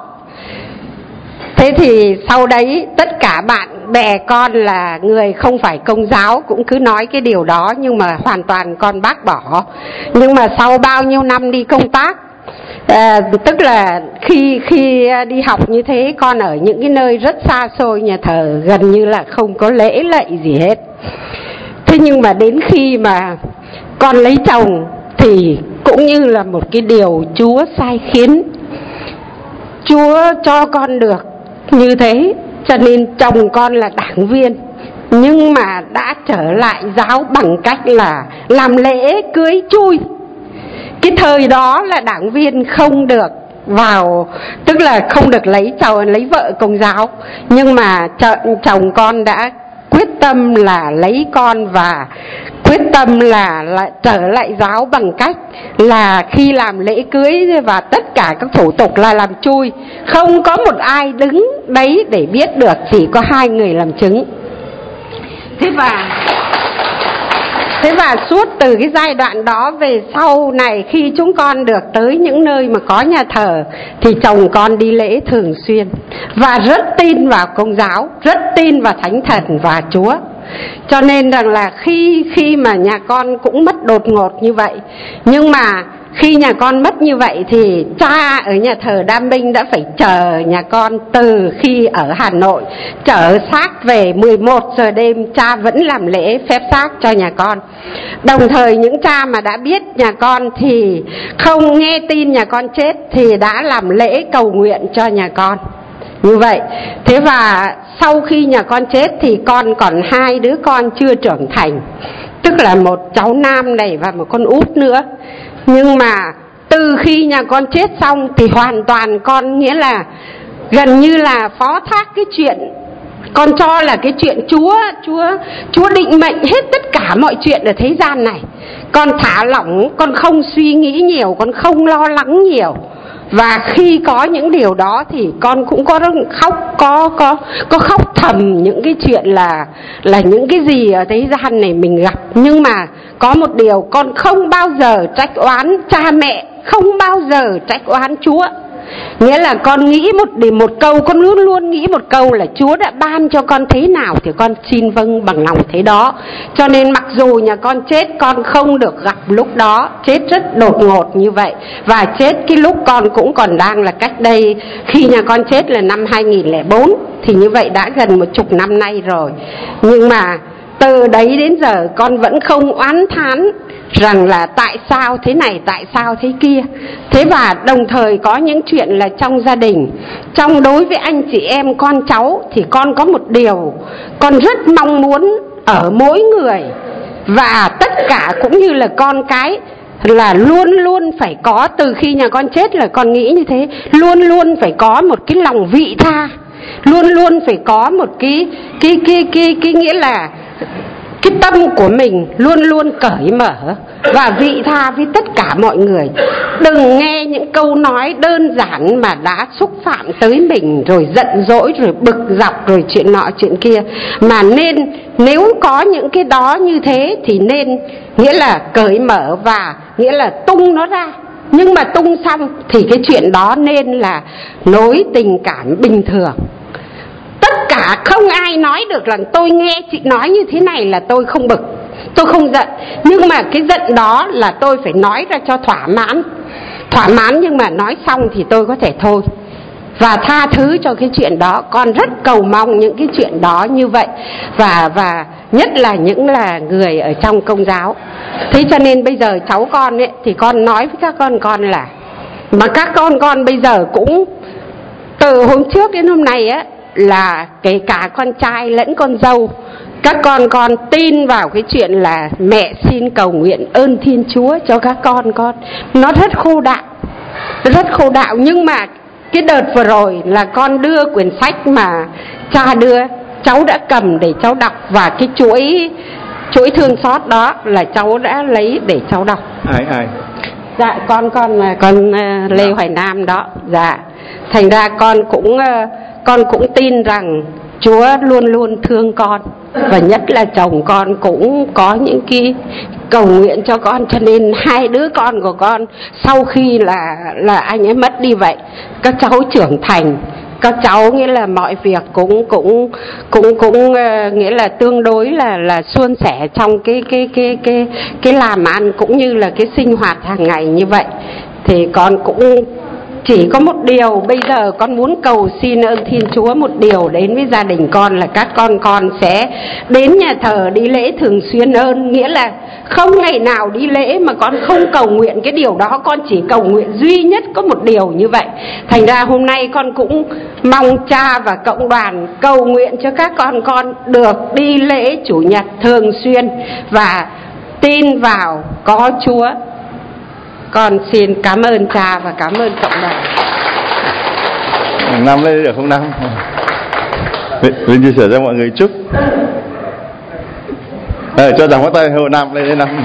Thế thì sau đấy tất cả bạn bè con là người không phải Công giáo cũng cứ nói cái điều đó, nhưng mà hoàn toàn con bác bỏ. Nhưng mà sau bao nhiêu năm đi công tác, à, tức là khi khi đi học như thế, con ở những cái nơi rất xa xôi, nhà thờ gần như là không có lễ lạy gì hết. Thế nhưng mà đến khi mà con lấy chồng thì cũng như là một cái điều Chúa sai khiến, Chúa cho con được như thế, cho nên chồng con là đảng viên nhưng mà đã trở lại giáo bằng cách là làm lễ cưới chui. Cái thời đó là đảng viên không được vào, tức là không được lấy chồng lấy vợ Công giáo, nhưng mà chồng con đã quyết tâm là lấy con và quyết tâm là, là trở lại giáo bằng cách là khi làm lễ cưới và tất cả các thủ tục là làm chui, không có một ai đứng đấy để biết được, chỉ có hai người làm chứng. Thế và Thế và suốt từ cái giai đoạn đó về sau này, khi chúng con được tới những nơi mà có nhà thờ thì chồng con đi lễ thường xuyên và rất tin vào Công giáo, rất tin vào Thánh Thần và Chúa. Cho nên rằng là khi khi mà nhà con cũng mất đột ngột như vậy, nhưng mà khi nhà con mất như vậy thì cha ở nhà thờ Đam Minh đã phải chờ nhà con từ khi ở Hà Nội, chở xác về mười một giờ đêm, cha vẫn làm lễ phép xác cho nhà con. Đồng thời những cha mà đã biết nhà con thì không nghe tin nhà con chết thì đã làm lễ cầu nguyện cho nhà con. Như vậy, thế và sau khi nhà con chết thì con còn hai đứa con chưa trưởng thành, tức là một cháu nam này và một con út nữa. Nhưng mà từ khi nhà con chết xong thì hoàn toàn con, nghĩa là gần như là phó thác cái chuyện, con cho là cái chuyện Chúa Chúa Chúa định mệnh hết tất cả mọi chuyện ở thế gian này. Con thả lỏng, con không suy nghĩ nhiều, con không lo lắng nhiều. Và khi có những điều đó thì con cũng có khóc, có có có khóc thầm những cái chuyện là là những cái gì ở thế gian này mình gặp. Nhưng mà có một điều, con không bao giờ trách oán cha mẹ, không bao giờ trách oán Chúa. Nghĩa là con nghĩ một một câu, con luôn luôn nghĩ một câu là Chúa đã ban cho con thế nào thì con xin vâng bằng lòng thế đó. Cho nên mặc dù nhà con chết, con không được gặp lúc đó, chết rất đột ngột như vậy. Và chết cái lúc con cũng còn đang là cách đây, khi nhà con chết là năm hai nghìn lẻ bốn, thì như vậy đã gần một chục năm nay rồi. Nhưng mà từ đấy đến giờ con vẫn không oán thán rằng là tại sao thế này, tại sao thế kia. Thế và đồng thời có những chuyện là trong gia đình, trong đối với anh chị em con cháu, thì con có một điều con rất mong muốn ở mỗi người và tất cả cũng như là con cái, là luôn luôn phải có, từ khi nhà con chết là con nghĩ như thế, luôn luôn phải có một cái lòng vị tha, luôn luôn phải có một cái cái cái cái, cái nghĩa là cái tâm của mình luôn luôn cởi mở và vị tha với tất cả mọi người. Đừng nghe những câu nói đơn giản mà đã xúc phạm tới mình, rồi giận dỗi, rồi bực dọc, rồi chuyện nọ chuyện kia. Mà nên nếu có những cái đó như thế thì nên nghĩa là cởi mở và nghĩa là tung nó ra. Nhưng mà tung xong thì cái chuyện đó nên là nối tình cảm bình thường. Tất cả không ai nói được là tôi nghe chị nói như thế này là tôi không bực, tôi không giận. Nhưng mà cái giận đó là tôi phải nói ra cho thỏa mãn. Thỏa mãn nhưng mà nói xong thì tôi có thể thôi và tha thứ cho cái chuyện đó. Con rất cầu mong những cái chuyện đó như vậy. Và và nhất là những là người ở trong Công giáo. Thế cho nên bây giờ cháu con ấy, thì con nói với các con con là mà các con con bây giờ cũng từ hôm trước đến hôm nay á, là kể cả con trai lẫn con dâu, các con con tin vào cái chuyện là mẹ xin cầu nguyện ơn Thiên Chúa cho các con con. Nó rất khô đạo, rất khô đạo. Nhưng mà cái đợt vừa rồi là con đưa quyển sách mà cha đưa, cháu đã cầm để cháu đọc. Và cái chuỗi chuỗi thương xót đó là cháu đã lấy để cháu đọc. Ai ai? Dạ con con là con uh, Lê Hoài Nam đó. Dạ. Thành ra con cũng uh, con cũng tin rằng Chúa luôn luôn thương con, và nhất là chồng con cũng có những cái cầu nguyện cho con. Cho nên hai đứa con của con sau khi là là anh ấy mất đi vậy, các cháu trưởng thành, các cháu nghĩa là mọi việc cũng cũng cũng cũng uh, nghĩa là tương đối là là suôn sẻ trong cái cái cái cái cái làm ăn cũng như là cái sinh hoạt hàng ngày như vậy. Thì con cũng chỉ có một điều bây giờ con muốn cầu xin ơn Thiên Chúa một điều đến với gia đình con là các con con sẽ đến nhà thờ đi lễ thường xuyên hơn. Nghĩa là không ngày nào đi lễ mà con không cầu nguyện cái điều đó. Con chỉ cầu nguyện duy nhất có một điều như vậy. Thành ra hôm nay con cũng mong cha và cộng đoàn cầu nguyện cho các con con được đi lễ Chủ nhật thường xuyên và tin vào có Chúa. Con xin cảm ơn cha và cảm ơn cộng đoàn. Năm lên được không Năm? Linh chia sẻ cho mọi người chút. À, cho rằng bắt tay hồ Năm lên đến Năm.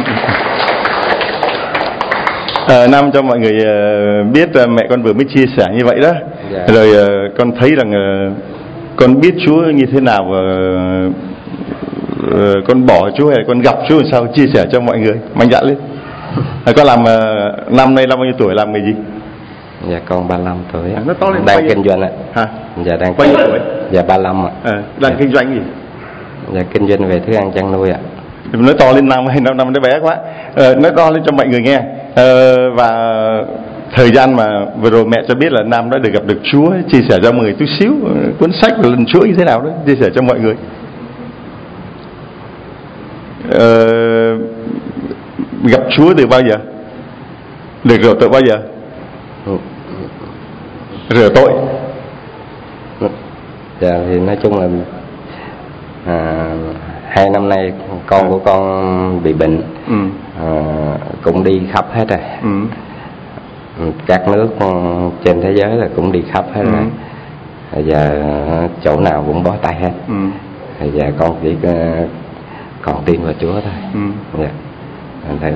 À, Năm cho mọi người uh, biết uh, mẹ con vừa mới chia sẻ như vậy đó. Yeah. Rồi uh, con thấy rằng uh, con biết Chúa như thế nào, uh, uh, con bỏ Chúa hay con gặp Chúa làm sao, chia sẻ cho mọi người mạnh dạn lên. À, con làm uh, năm nay năm bao nhiêu tuổi, làm nghề gì? Dạ con ba mươi lăm tuổi. À, nó to lên đang kinh doanh ạ. Hả? Dạ đang. Bao nhiêu tuổi? Dạ ba mươi lăm ạ. À, đang dạ. Kinh doanh gì? Dạ kinh doanh về thức ăn chăn nuôi ạ. Nói to lên năm hay năm năm nó bé quá. À, nói to lên cho mọi người nghe. À, và thời gian mà vừa rồi mẹ cho biết là Nam đã được gặp được Chúa, chia sẻ cho mọi người chút xíu cuốn sách và lần Chúa như thế nào đó, chia sẻ cho mọi người. À, gặp Chúa từ bao giờ? Được rửa tội bao giờ? Ừ. Rửa tội. Dạ thì nói chung là à, hai năm nay con à. của con bị bệnh. Ừ. À, cũng đi khắp hết rồi. Ừ. Các nước trên thế giới là cũng đi khắp hết ừ. rồi. Và chỗ nào cũng bó tay hết. Ừ. Và con chỉ còn tin vào Chúa thôi. Ừ. Dạ. Thấy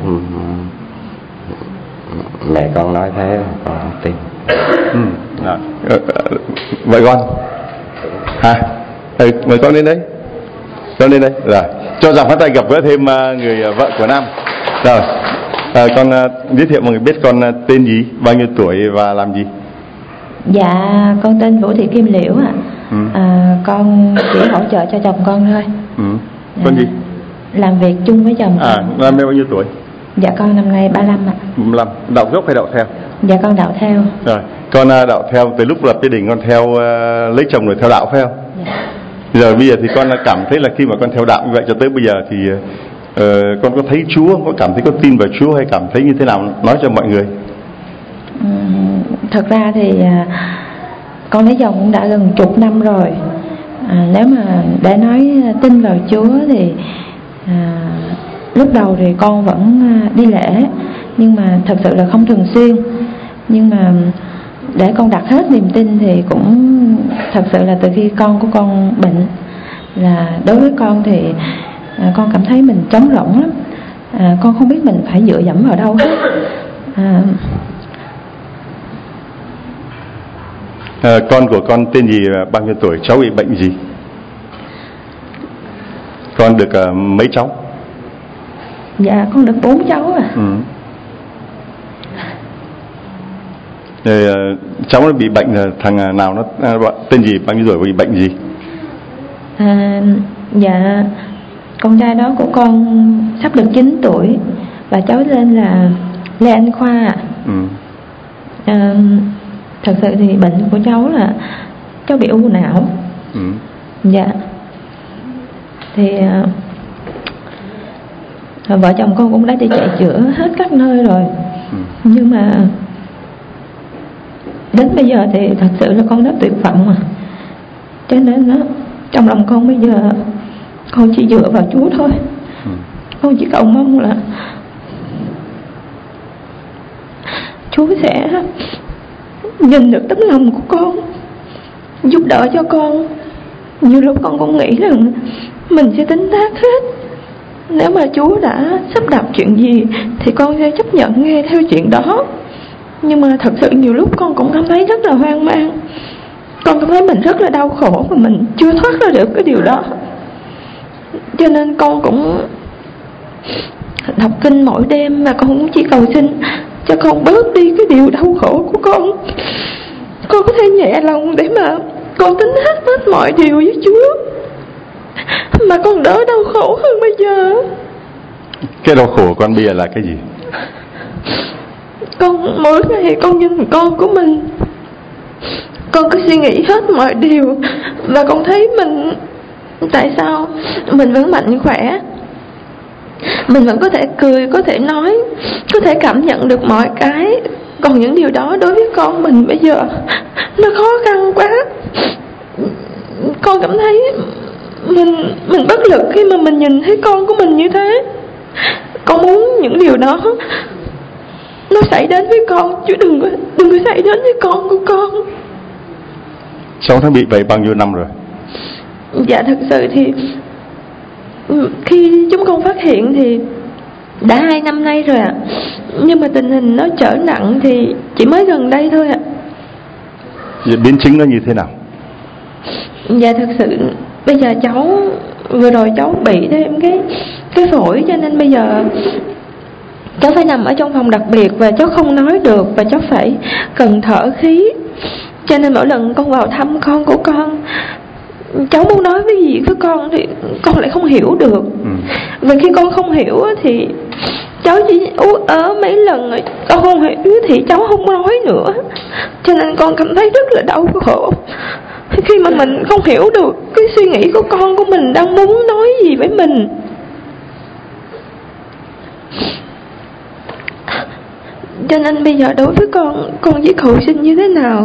mẹ con nói thế con không tin. Ừ. À, vậy con hả? Ừ, mời con lên đây, con lên đây. Rồi cho rằng phát tay gặp gỡ thêm người vợ của Nam. Rồi à, con uh, giới thiệu mọi người biết con uh, tên gì, bao nhiêu tuổi và làm gì? Dạ con tên Vũ Thị Kim Liễu ạ. Ừ. À, con chỉ hỗ trợ cho chồng con thôi. Ừ. Con à, gì? Làm việc chung với chồng. À, năm nay bao nhiêu tuổi? Dạ con năm nay ba mươi lăm ạ. ba mươi lăm. Đạo gốc hay đạo theo? Dạ con đạo theo. Rồi, con uh, đạo theo từ lúc lập gia đình con theo uh, lấy chồng rồi theo đạo phải không? Dạ. Giờ bây giờ thì con cảm thấy là khi mà con theo đạo như vậy cho tới bây giờ thì uh, con có thấy Chúa, có cảm thấy có tin vào Chúa hay cảm thấy như thế nào, nói cho mọi người. Ừ, thật ra thì uh, con lấy chồng cũng đã gần chục năm rồi. À, nếu mà để nói tin vào Chúa thì à, lúc đầu thì con vẫn đi lễ, nhưng mà thật sự là không thường xuyên. Nhưng mà để con đặt hết niềm tin thì cũng thật sự là từ khi con của con bệnh, là đối với con thì à, con cảm thấy mình trống rỗng lắm. À, con không biết mình phải dựa dẫm vào đâu hết. À, à, con của con tên gì, bao nhiêu tuổi, cháu bị bệnh gì? Con được uh, mấy cháu? Dạ con được bốn cháu à. Ừ. Rồi, uh, cháu nó bị bệnh là thằng nào nó uh, tên gì, bao nhiêu tuổi, bị bệnh gì? À, dạ con trai đó của con sắp được chín tuổi và cháu tên là Lê Anh Khoa. Ừ. À, thật sự thì bệnh của cháu là cháu bị u não. Ừ. Dạ. Thì à, vợ chồng con cũng đã đi chạy chữa hết các nơi rồi. Ừ. Nhưng mà đến bây giờ thì thật sự là con rất tuyệt vọng mà. Cho nên đó, trong lòng con bây giờ con chỉ dựa vào Chúa thôi. Ừ. Con chỉ cầu mong là Chúa sẽ nhìn được tấm lòng của con, giúp đỡ cho con. Nhiều lúc con cũng nghĩ rằng mình sẽ tính tác hết. Nếu mà Chúa đã sắp đặt chuyện gì thì con sẽ chấp nhận nghe theo chuyện đó. Nhưng mà thật sự nhiều lúc con cũng cảm thấy rất là hoang mang. Con cảm thấy mình rất là đau khổ và mình chưa thoát ra được cái điều đó. Cho nên con cũng đọc kinh mỗi đêm và con cũng chỉ cầu xin cho con bớt đi cái điều đau khổ của con. Con có thể nhẹ lòng để mà con tính hết hết mọi điều với Chúa, mà con đỡ đau khổ hơn bây giờ. Cái đau khổ của con bây giờ là cái gì? Con mỗi ngày con nhìn con của mình, con cứ suy nghĩ hết mọi điều và con thấy mình, tại sao mình vẫn mạnh khỏe, mình vẫn có thể cười, có thể nói, có thể cảm nhận được mọi cái, còn những điều đó đối với con mình bây giờ nó khó khăn quá. Con cảm thấy mình mình bất lực khi mà mình nhìn thấy con của mình như thế. Con muốn những điều đó nó xảy đến với con, chứ đừng có đừng có xảy đến với con của con. Cháu đã bị vậy bao nhiêu năm rồi? Dạ thật sự thì khi chúng con phát hiện thì đã hai năm nay rồi ạ. Nhưng mà tình hình nó trở nặng thì chỉ mới gần đây thôi ạ. Vậy biến chứng nó như thế nào? Dạ thật sự bây giờ cháu vừa rồi cháu bị thêm cái cái phổi, cho nên bây giờ cháu phải nằm ở trong phòng đặc biệt và cháu không nói được và cháu phải cần thở khí. Cho nên mỗi lần con vào thăm con của con, cháu muốn nói cái gì với con thì con lại không hiểu được. Ừ. Và khi con không hiểu thì cháu chỉ ú ớ mấy lần rồi con không hiểu thì cháu không nói nữa. Cho nên con cảm thấy rất là đau khổ khi mà mình không hiểu được cái suy nghĩ của con của mình đang muốn nói gì với mình. Cho nên bây giờ đối với con, con chỉ cầu xin như thế nào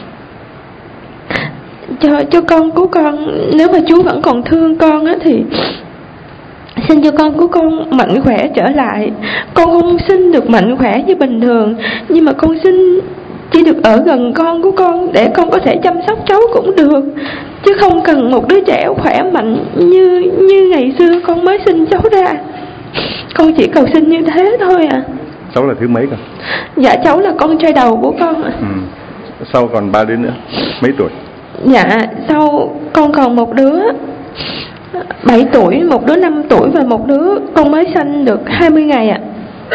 cho cho con của con, nếu mà Chúa vẫn còn thương con á thì xin cho con của con mạnh khỏe trở lại. Con không xin được mạnh khỏe như bình thường, nhưng mà con xin chỉ được ở gần con của con để con có thể chăm sóc cháu cũng được, chứ không cần một đứa trẻ khỏe mạnh như như ngày xưa con mới sinh cháu ra. Con chỉ cầu xin như thế thôi à. Cháu là thứ mấy con? Dạ cháu là con trai đầu của con ạ. Ừ. Sau còn ba đứa nữa, mấy tuổi? Dạ sau con còn một đứa bảy tuổi, một đứa năm tuổi và một đứa con mới sanh được hai mươi ngày ạ.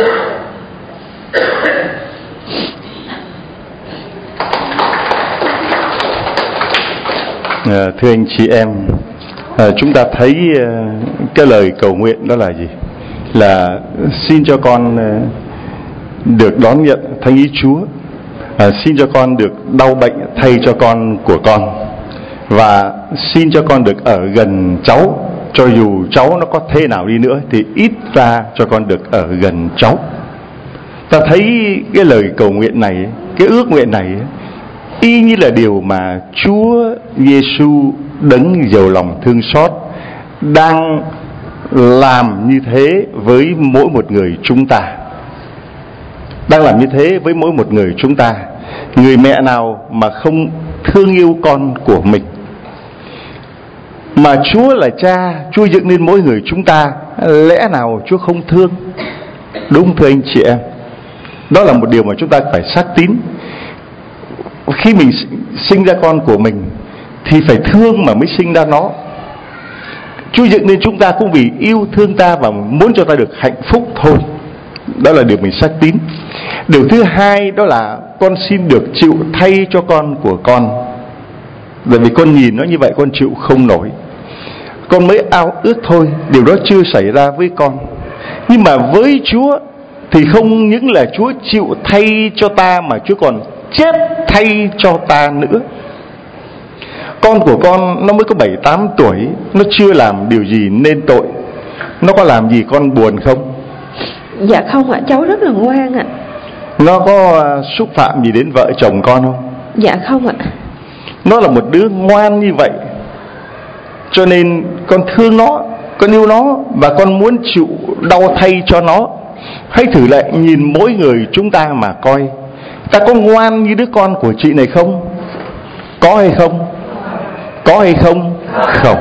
À, thưa anh chị em, à, chúng ta thấy à, cái lời cầu nguyện đó là gì? Là xin cho con à, được đón nhận thánh ý Chúa, à, xin cho con được đau bệnh thay cho con của con, và xin cho con được ở gần cháu, cho dù cháu nó có thế nào đi nữa thì ít ra cho con được ở gần cháu. Ta thấy cái lời cầu nguyện này, cái ước nguyện này y như là điều mà Chúa Giêsu đấng giàu lòng thương xót đang làm như thế với mỗi một người chúng ta. Đang làm như thế với mỗi một người chúng ta. Người mẹ nào mà không thương yêu con của mình? mà Chúa là Cha, Chúa dựng nên mỗi người chúng ta, lẽ nào Chúa không thương? Đúng thưa anh chị em, đó là một điều mà chúng ta phải xác tín. Khi mình sinh ra con của mình thì phải thương mà mới sinh ra nó. Chúa dựng nên chúng ta cũng vì yêu thương ta và muốn cho ta được hạnh phúc thôi. Đó là điều mình xác tín. Điều thứ hai đó là con xin được chịu thay cho con của con. Bởi vì con nhìn nó như vậy con chịu không nổi. Con mới ao ước thôi. Điều đó chưa xảy ra với con. Nhưng mà với Chúa thì không những là Chúa chịu thay cho ta, mà Chúa còn chết thay cho ta nữa. Con của con nó mới có bảy tám tuổi, nó chưa làm điều gì nên tội. Nó có làm gì con buồn không? Dạ không ạ, cháu rất là ngoan ạ. Nó có xúc phạm gì đến vợ chồng con không? Dạ không ạ. Nó là một đứa ngoan như vậy, cho nên con thương nó, con yêu nó, và con muốn chịu đau thay cho nó. Hãy thử lại nhìn mỗi người chúng ta mà coi, ta có ngoan như đứa con của chị này không? Có hay không? Có hay không? Không.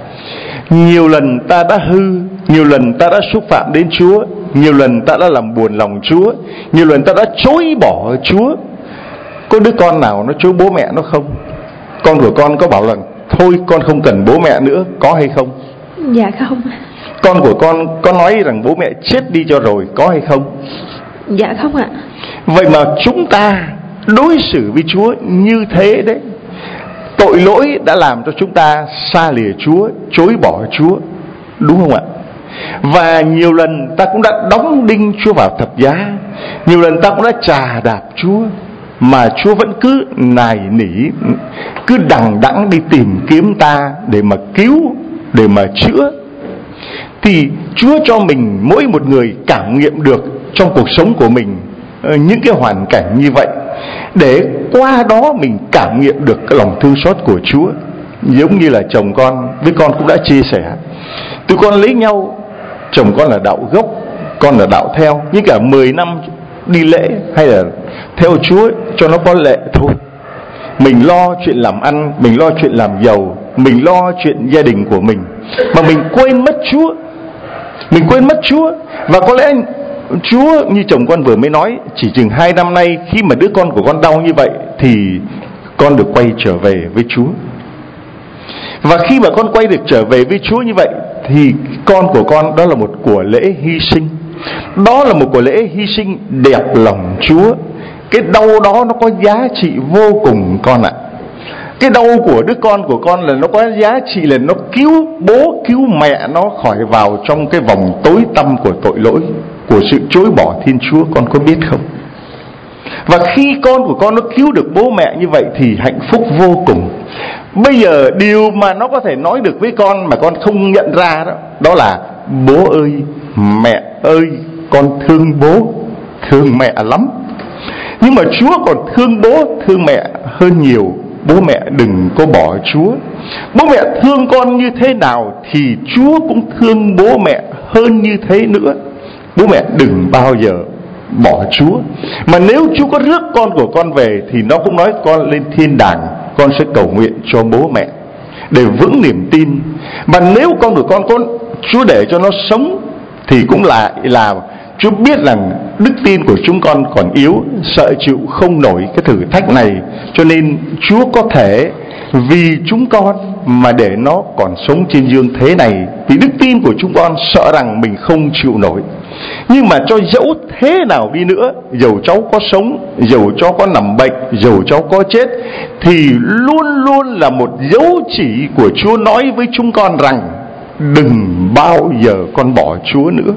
Nhiều lần ta đã hư, nhiều lần ta đã xúc phạm đến Chúa, nhiều lần ta đã làm buồn lòng Chúa, nhiều lần ta đã chối bỏ Chúa. Có đứa con nào nó chối bố mẹ nó không? Con của con có bảo rằng thôi con không cần bố mẹ nữa, có hay không? Dạ không. Con của con có nói rằng bố mẹ chết đi cho rồi, có hay không? Dạ không ạ. Vậy mà chúng ta đối xử với Chúa như thế đấy. Tội lỗi đã làm cho chúng ta xa lìa Chúa, chối bỏ Chúa, đúng không ạ? Và nhiều lần ta cũng đã đóng đinh Chúa vào thập giá, nhiều lần ta cũng đã chà đạp Chúa, mà Chúa vẫn cứ nài nỉ, cứ đằng đẵng đi tìm kiếm ta để mà cứu, để mà chữa. Thì Chúa cho mình, mỗi một người cảm nghiệm được trong cuộc sống của mình những cái hoàn cảnh như vậy, để qua đó mình cảm nghiệm được cái lòng thương xót của Chúa. Giống như là chồng con với con cũng đã chia sẻ, tụi con lấy nhau, chồng con là đạo gốc, con là đạo theo, nhưng cả mười năm đi lễ hay là theo Chúa cho nó có lệ thôi. Mình lo chuyện làm ăn, mình lo chuyện làm giàu, mình lo chuyện gia đình của mình, mà mình quên mất Chúa. Mình quên mất Chúa. Và có lẽ Chúa, như chồng con vừa mới nói, chỉ chừng hai năm nay khi mà đứa con của con đau như vậy thì con được quay trở về với Chúa. Và khi mà con quay được trở về với Chúa như vậy thì con của con đó là một của lễ hy sinh. Đó là một của lễ hy sinh đẹp lòng Chúa. Cái đau đó nó có giá trị vô cùng con ạ. Cái đau của đứa con của con là nó có giá trị là nó cứu bố, cứu mẹ nó khỏi vào trong cái vòng tối tăm của tội lỗi, của sự chối bỏ Thiên Chúa, con có biết không? Và khi con của con nó cứu được bố mẹ như vậy thì hạnh phúc vô cùng. Bây giờ điều mà nó có thể nói được với con mà con không nhận ra đó, đó là bố ơi, mẹ ơi, con thương bố, thương mẹ lắm. Nhưng mà Chúa còn thương bố, thương mẹ hơn nhiều. Bố mẹ đừng có bỏ Chúa. Bố mẹ thương con như thế nào thì Chúa cũng thương bố mẹ hơn như thế nữa. Bố mẹ đừng bao giờ bỏ Chúa. Mà nếu Chúa có rước con của con về thì nó cũng nói con lên thiên đàng, con sẽ cầu nguyện cho bố mẹ để vững niềm tin. Mà nếu con của con có Chúa để cho nó sống thì cũng lại là Chúa biết rằng đức tin của chúng con còn yếu, sợ chịu không nổi cái thử thách này, cho nên Chúa có thể vì chúng con mà để nó còn sống trên dương thế này. Vì đức tin của chúng con sợ rằng mình không chịu nổi. Nhưng mà cho dẫu thế nào đi nữa, dầu cháu có sống, dầu cháu có nằm bệnh, dầu cháu có chết, thì luôn luôn là một dấu chỉ của Chúa nói với chúng con rằng đừng bao giờ con bỏ Chúa nữa.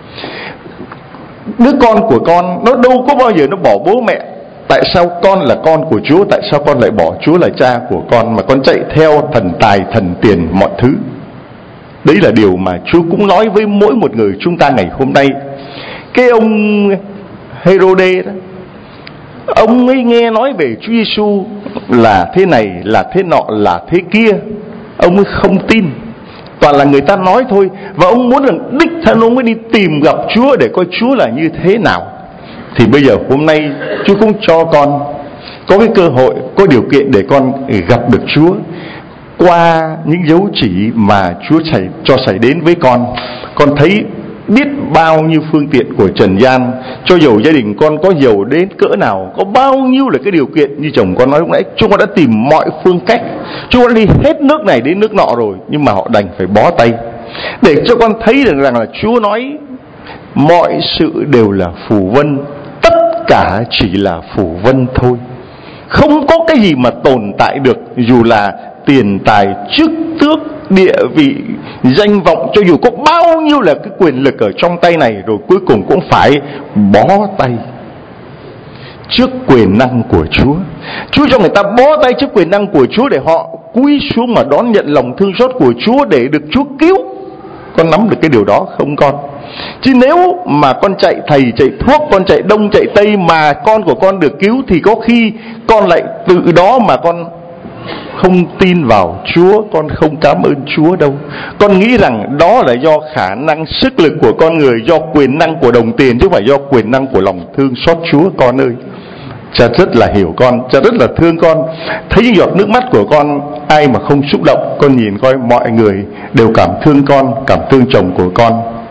Đứa con của con nó đâu có bao giờ nó bỏ bố mẹ. Tại sao con là con của Chúa, tại sao con lại bỏ Chúa là cha của con mà con chạy theo thần tài, thần tiền, mọi thứ? Đấy là điều mà Chúa cũng nói với mỗi một người chúng ta ngày hôm nay. Cái ông Hê-rô-đê đó, ông ấy nghe nói về Chúa Giêsu là thế này, là thế nọ, là thế kia, ông ấy không tin, toàn là người ta nói thôi. Và ông muốn rằng đích thân ông ấy đi tìm gặp Chúa để coi Chúa là như thế nào. Thì bây giờ hôm nay Chúa cũng cho con có cái cơ hội, có điều kiện để con gặp được Chúa. qua những dấu chỉ mà Chúa xảy, cho xảy đến với con. Con thấy biết bao nhiêu phương tiện của trần gian, cho dù gia đình con có giàu đến cỡ nào, có bao nhiêu là cái điều kiện như chồng con nói lúc nãy, chúng con đã tìm mọi phương cách, chúng con đã đi hết nước này đến nước nọ rồi, nhưng mà họ đành phải bó tay, để cho con thấy được rằng là Chúa nói mọi sự đều là phù vân, tất cả chỉ là phù vân thôi. Không có cái gì mà tồn tại được, dù là tiền tài, chức tước, địa vị, danh vọng, cho dù có bao nhiêu là cái quyền lực ở trong tay này, rồi cuối cùng cũng phải bó tay trước quyền năng của Chúa. Chúa cho người ta bó tay trước quyền năng của Chúa để họ cúi xuống mà đón nhận lòng thương xót của Chúa để được Chúa cứu. Con nắm được cái điều đó không con? Chứ nếu mà con chạy thầy chạy thuốc, con chạy đông chạy tây mà con của con được cứu, thì có khi con lại tự đó mà con không tin vào Chúa, con không cảm ơn Chúa đâu. Con nghĩ rằng đó là do khả năng sức lực của con người, do quyền năng của đồng tiền, chứ không phải do quyền năng của lòng thương xót Chúa con ơi. Cha rất là hiểu con, cha rất là thương con. Thấy những giọt nước mắt của con, ai mà không xúc động. Con nhìn coi mọi người đều cảm thương con, cảm thương chồng của con.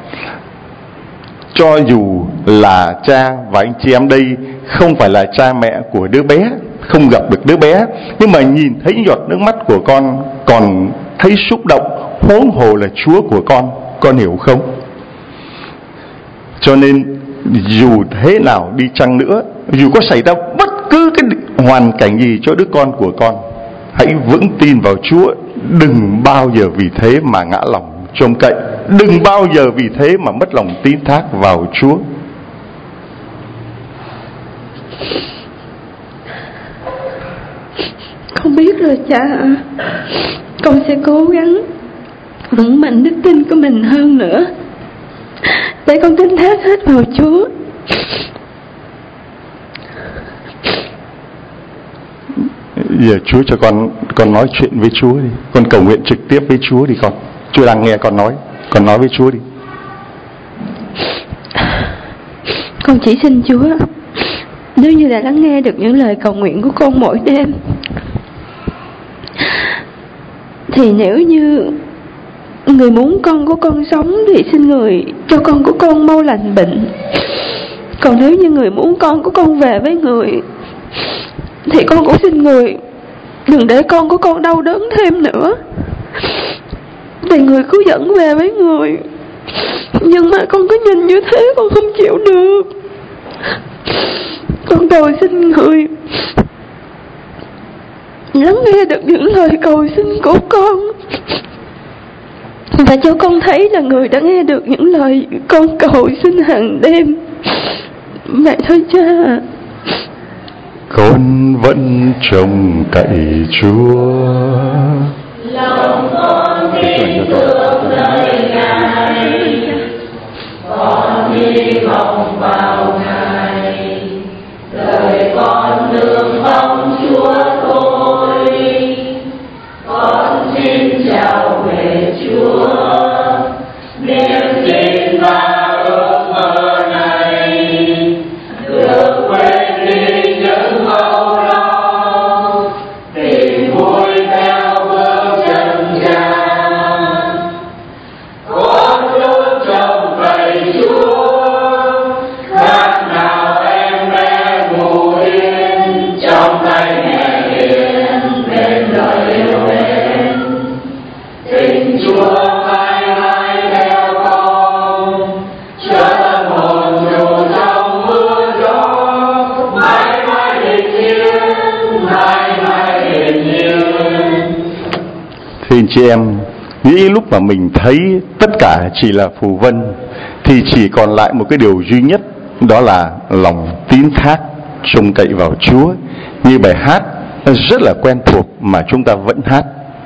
Cho dù là cha và anh chị em đây không phải là cha mẹ của đứa bé, không gặp được đứa bé, nhưng mà nhìn thấy những giọt nước mắt của con còn thấy xúc động, huống hồ là Chúa của con. Con hiểu không? Cho nên dù thế nào đi chăng nữa, dù có xảy ra bất cứ cái hoàn cảnh gì cho đứa con của con, hãy vững tin vào Chúa. Đừng bao giờ vì thế mà ngã lòng trông cậy, đừng bao giờ vì thế mà mất lòng tín thác vào Chúa. Con biết rồi cha ạ. Con sẽ cố gắng vững mạnh đức tin của mình hơn nữa, để con tín thác hết vào Chúa. Giờ Chúa cho con con nói chuyện với Chúa đi. Con cầu nguyện trực tiếp với Chúa đi con. Chúa đang nghe con nói. Con nói với Chúa đi. Con chỉ xin Chúa, nếu như đã lắng nghe được những lời cầu nguyện của con mỗi đêm, thì nếu như người muốn con của con sống thì xin người cho con của con mau lành bệnh. Còn nếu như người muốn con của con về với người, thì con cũng xin người đừng để con của con đau đớn thêm nữa, thì người cứ dẫn về với người. Nhưng mà con cứ nhìn như thế con không chịu được. Con cầu xin người lắng nghe được những lời cầu xin của con, và cho con thấy là người đã nghe được những lời con cầu xin hàng đêm. Vậy thôi cha. Con vẫn trông cậy Chúa, lòng con tin tưởng lời Ngài, con hy vọng vào Ngài, đời con nương bóng Chúa thôi. Con xin chào về Chúa, niềm tin và ước mơ này được quên đi những âu lo, tìm vui theo bước chân Cha. Con luôn trông cậy Chúa, khác nào em bé ngủ yên trong tay mẹ hiền bên đời yêu mến. Tình Chúa mãi mãi theo con, chớ hồn dù trong mưa gió, mãi mãi bình yên, mãi mãi bình yên. Thưa anh chị em, nghĩ lúc mà mình thấy tất cả chỉ là phù vân, thì chỉ còn lại một cái điều duy nhất, đó là lòng tín thác trông cậy vào Chúa. Như bài hát rất là quen thuộc mà chúng ta vẫn hát: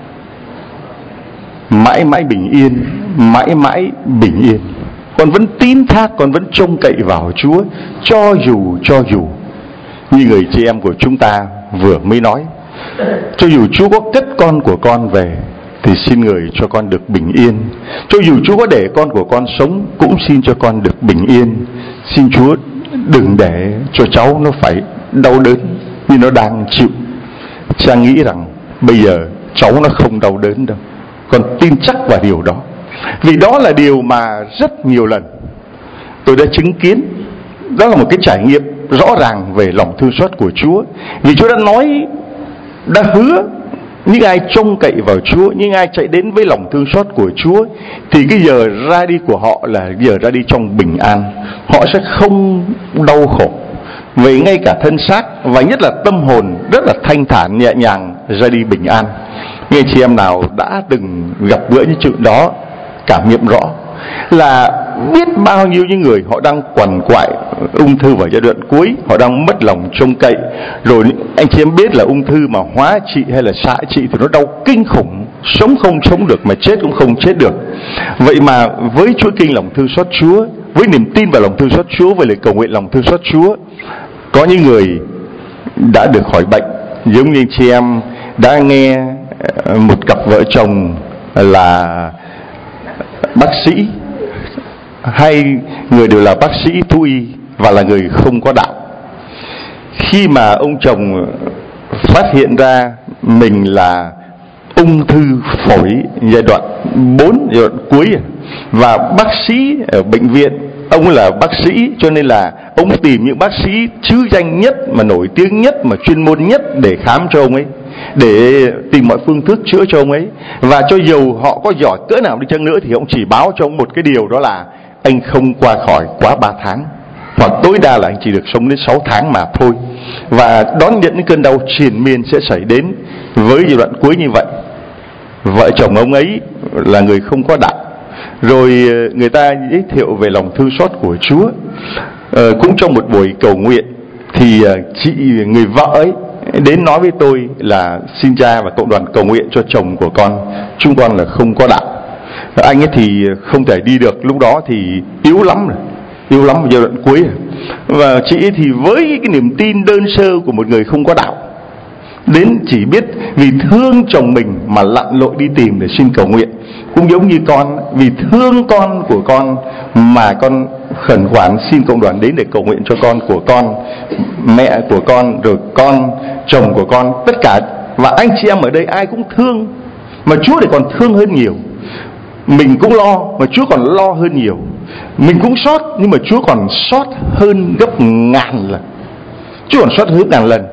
mãi mãi bình yên, mãi mãi bình yên. Con vẫn tín thác, con vẫn trông cậy vào Chúa, cho dù cho dù như người chị em của chúng ta vừa mới nói, cho dù Chúa có cất con của con về thì xin người cho con được bình yên. Cho dù Chúa có để con của con sống, cũng xin cho con được bình yên. Xin Chúa đừng để cho cháu nó phải đau đớn như nó đang chịu. Cha nghĩ rằng bây giờ cháu nó không đau đớn đâu. Con tin chắc vào điều đó, vì đó là điều mà rất nhiều lần tôi đã chứng kiến. Đó là một cái trải nghiệm rõ ràng về lòng thương xót của Chúa. Vì Chúa đã nói, đã hứa những ai trông cậy vào Chúa, những ai chạy đến với lòng thương xót của Chúa, thì cái giờ ra đi của họ là giờ ra đi trong bình an. Họ sẽ không đau khổ về ngay cả thân xác, và nhất là tâm hồn rất là thanh thản nhẹ nhàng ra đi bình an. Nghe chị em nào đã từng gặp gỡ những chuyện đó cảm nghiệm rõ là biết bao nhiêu những người họ đang quằn quại ung thư vào giai đoạn cuối, họ đang mất lòng trông cậy. Rồi anh chị em biết là ung thư mà hóa trị hay là xạ trị thì nó đau kinh khủng, sống không sống được mà chết cũng không chết được. Vậy mà với chuỗi kinh lòng thương xót Chúa, với niềm tin vào lòng thương xót Chúa, với lời cầu nguyện lòng thương xót Chúa, có những người đã được khỏi bệnh. Giống như chị em đã nghe một cặp vợ chồng là bác sĩ, hai người đều là bác sĩ thú y và là người không có đạo. Khi mà ông chồng phát hiện ra mình là ung thư phổi giai đoạn bốn, giai đoạn cuối, và bác sĩ ở bệnh viện, ông là bác sĩ cho nên là ông tìm những bác sĩ chứ danh nhất, mà nổi tiếng nhất, mà chuyên môn nhất để khám cho ông ấy, để tìm mọi phương thức chữa cho ông ấy. Và cho dù họ có giỏi cỡ nào đi chăng nữa thì ông chỉ báo cho ông một cái điều, đó là anh không qua khỏi quá ba tháng, hoặc tối đa là anh chỉ được sống đến sáu tháng mà thôi. Và đón nhận những cơn đau triền miên sẽ xảy đến với giai đoạn cuối như vậy. Vợ chồng ông ấy là người không có đạo. Rồi người ta giới thiệu về lòng thương xót của Chúa. ờ, Cũng trong một buổi cầu nguyện thì chị người vợ ấy đến nói với tôi là xin cha và cộng đoàn cầu nguyện cho chồng của con, chúng con là không có đạo. Anh ấy thì không thể đi được, lúc đó thì yếu lắm rồi, yếu lắm giai đoạn cuối. Và chị ấy thì với cái niềm tin đơn sơ của một người không có đạo, đến chỉ biết vì thương chồng mình mà lặn lội đi tìm để xin cầu nguyện. Cũng giống như con, vì thương con của con mà con khẩn khoản xin cộng đoàn đến để cầu nguyện cho con của con, mẹ của con, rồi con, chồng của con, tất cả. Và anh chị em ở đây ai cũng thương, mà Chúa thì còn thương hơn nhiều. Mình cũng lo mà Chúa còn lo hơn nhiều. Mình cũng xót nhưng mà Chúa còn xót hơn gấp ngàn lần. Chúa còn xót hơn ngàn lần.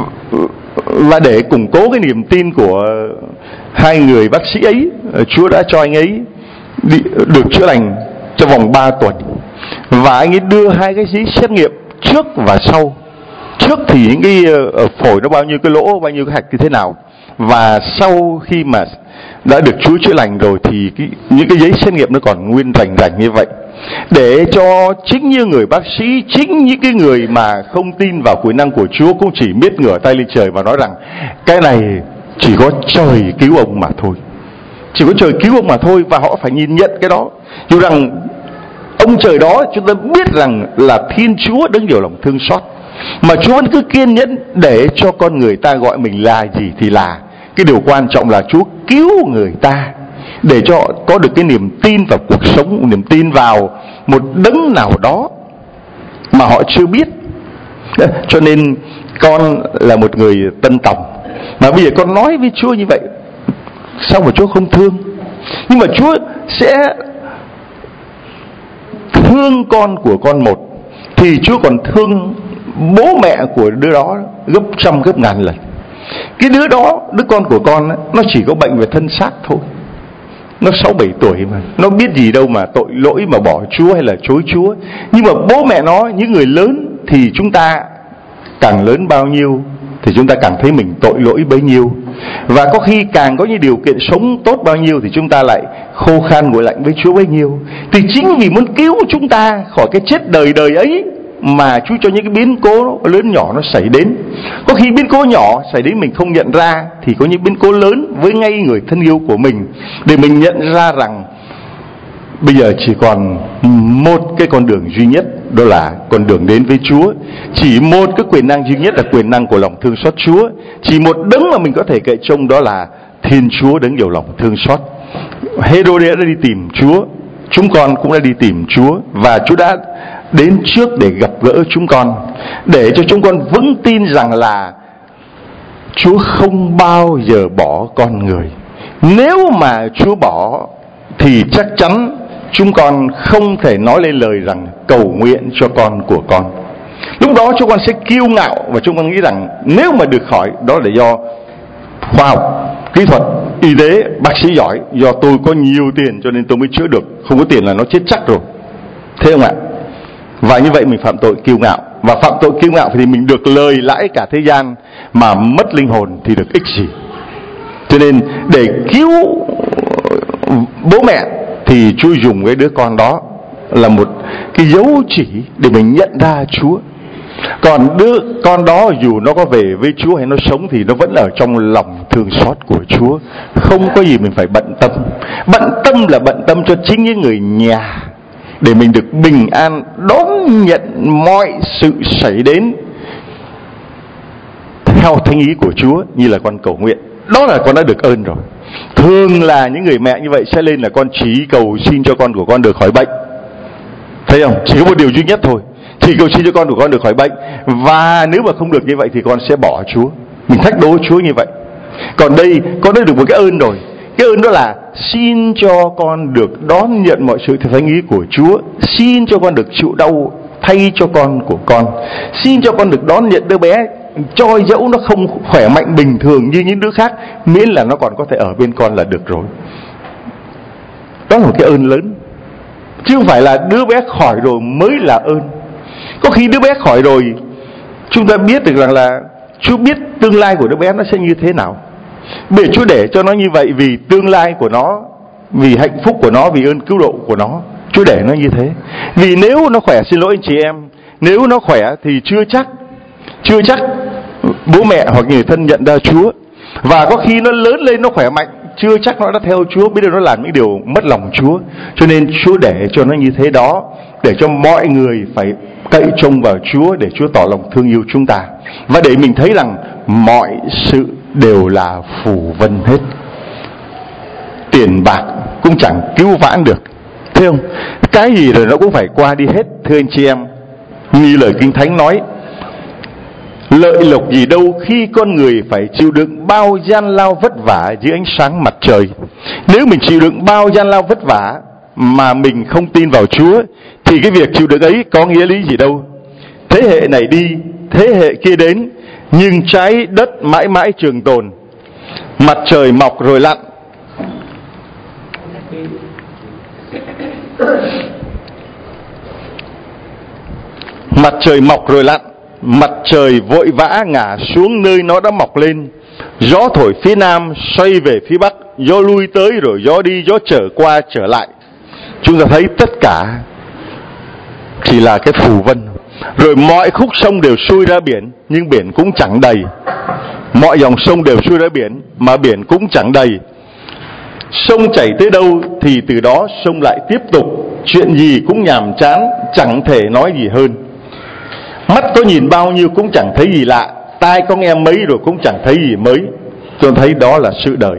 Và để củng cố cái niềm tin của hai người bác sĩ ấy, Chúa đã cho anh ấy đi, được chữa lành trong vòng ba tuần. Và anh ấy đưa hai cái giấy xét nghiệm trước và sau. Trước thì những cái ở phổi nó bao nhiêu cái lỗ, bao nhiêu cái hạch như thế nào. Và sau khi mà đã được Chúa chữa lành rồi thì cái, những cái giấy xét nghiệm nó còn nguyên rành rành như vậy, để cho chính như người bác sĩ, chính những cái người mà không tin vào quyền năng của Chúa cũng chỉ biết ngửa tay lên trời và nói rằng cái này chỉ có trời cứu ông mà thôi, chỉ có trời cứu ông mà thôi. Và họ phải nhìn nhận cái đó, dù rằng ông trời đó chúng ta biết rằng là Thiên Chúa đấng nhiều lòng thương xót, mà Chúa vẫn cứ kiên nhẫn để cho con người ta gọi mình là gì thì là. Cái điều quan trọng là Chúa cứu người ta để cho có được cái niềm tin vào cuộc sống, niềm tin vào một đấng nào đó mà họ chưa biết. Cho nên con là một người tân tòng, mà bây giờ con nói với Chúa như vậy, sao mà Chúa không thương? Nhưng mà Chúa sẽ thương con của con một, thì Chúa còn thương bố mẹ của đứa đó gấp trăm gấp ngàn lần. Cái đứa đó, đứa con của con ấy, nó chỉ có bệnh về thân xác thôi, nó sáu bảy tuổi mà nó biết gì đâu mà tội lỗi mà bỏ Chúa hay là chối Chúa. Nhưng mà bố mẹ nó, những người lớn, thì chúng ta càng lớn bao nhiêu thì chúng ta càng thấy mình tội lỗi bấy nhiêu. Và có khi càng có những điều kiện sống tốt bao nhiêu thì chúng ta lại khô khan nguội lạnh với Chúa bấy nhiêu. Thì chính vì muốn cứu chúng ta khỏi cái chết đời đời ấy mà Chúa cho những cái biến cố lớn nhỏ nó xảy đến. Có khi biến cố nhỏ xảy đến mình không nhận ra, thì có những biến cố lớn với ngay người thân yêu của mình, để mình nhận ra rằng bây giờ chỉ còn một cái con đường duy nhất, đó là con đường đến với Chúa. Chỉ một cái quyền năng duy nhất là quyền năng của lòng thương xót Chúa. Chỉ một đấng mà mình có thể cậy trông, đó là Thiên Chúa đấng nhiều lòng thương xót. Hê-rô-đê đã đi tìm Chúa, chúng con cũng đã đi tìm Chúa, và Chúa đã đến trước để gặp gỡ chúng con, để cho chúng con vững tin rằng là Chúa không bao giờ bỏ con người. Nếu mà Chúa bỏ thì chắc chắn chúng con không thể nói lên lời rằng cầu nguyện cho con của con. Lúc đó chúng con sẽ kiêu ngạo và chúng con nghĩ rằng nếu mà được khỏi, đó là do khoa học, kỹ thuật, y tế, bác sĩ giỏi, do tôi có nhiều tiền cho nên tôi mới chữa được, không có tiền là nó chết chắc rồi. Thế không ạ? Và như vậy mình phạm tội kiêu ngạo. Và phạm tội kiêu ngạo thì mình được lời lãi cả thế gian, mà mất linh hồn thì được ích gì. Cho nên để cứu bố mẹ thì Chúa dùng cái đứa con đó là một cái dấu chỉ để mình nhận ra Chúa. Còn đứa con đó dù nó có về với Chúa hay nó sống thì nó vẫn ở trong lòng thương xót của Chúa. Không có gì mình phải bận tâm. Bận tâm là bận tâm cho chính những người nhà, để mình được bình an đón nhận mọi sự xảy đến theo thánh ý của Chúa, như là con cầu nguyện. Đó là con đã được ơn rồi. Thường là những người mẹ như vậy sẽ lên là con chỉ cầu xin cho con của con được khỏi bệnh. Thấy không? Chỉ có một điều duy nhất thôi, chỉ cầu xin cho con của con được khỏi bệnh. Và nếu mà không được như vậy thì con sẽ bỏ Chúa. Mình thách đố Chúa như vậy. Còn đây con đã được một cái ơn rồi. Cái ơn đó là xin cho con được đón nhận mọi sự theo thánh ý của Chúa. Xin cho con được chịu đau thay cho con của con. Xin cho con được đón nhận đứa bé, cho dẫu nó không khỏe mạnh bình thường như những đứa khác, miễn là nó còn có thể ở bên con là được rồi. Đó là một cái ơn lớn. Chứ không phải là đứa bé khỏi rồi mới là ơn. Có khi đứa bé khỏi rồi chúng ta biết được rằng là Chúa biết tương lai của đứa bé nó sẽ như thế nào. Để Chúa để cho nó như vậy vì tương lai của nó, vì hạnh phúc của nó, vì ơn cứu độ của nó, Chúa để nó như thế. Vì nếu nó khỏe, xin lỗi anh chị em, nếu nó khỏe thì chưa chắc Chưa chắc bố mẹ hoặc người thân nhận ra Chúa. Và có khi nó lớn lên nó khỏe mạnh, chưa chắc nó đã theo Chúa, biết đâu nó làm những điều mất lòng Chúa. Cho nên Chúa để cho nó như thế đó, để cho mọi người phải cậy trông vào Chúa, để Chúa tỏ lòng thương yêu chúng ta. Và để mình thấy rằng mọi sự đều là phù vân hết. Tiền bạc cũng chẳng cứu vãn được, thấy không? Cái gì rồi nó cũng phải qua đi hết, thưa anh chị em. Như lời Kinh Thánh nói, lợi lộc gì đâu khi con người phải chịu đựng bao gian lao vất vả dưới ánh sáng mặt trời. Nếu mình chịu đựng bao gian lao vất vả mà mình không tin vào Chúa, thì cái việc chịu đựng ấy có nghĩa lý gì đâu. Thế hệ này đi, thế hệ kia đến, nhưng trái đất mãi mãi trường tồn. Mặt trời mọc rồi lặn, Mặt trời mọc rồi lặn, mặt trời vội vã ngả xuống nơi nó đã mọc lên. Gió thổi phía nam xoay về phía bắc, gió lui tới rồi gió đi, gió trở qua trở lại. Chúng ta thấy tất cả chỉ là cái phù vân. Rồi mọi khúc sông đều xuôi ra biển, nhưng biển cũng chẳng đầy. Mọi dòng sông đều xuôi ra biển, mà biển cũng chẳng đầy. Sông chảy tới đâu thì từ đó sông lại tiếp tục. Chuyện gì cũng nhàm chán, chẳng thể nói gì hơn. Mắt có nhìn bao nhiêu cũng chẳng thấy gì lạ, tai có nghe mấy rồi cũng chẳng thấy gì mới. Tôi thấy đó là sự đời,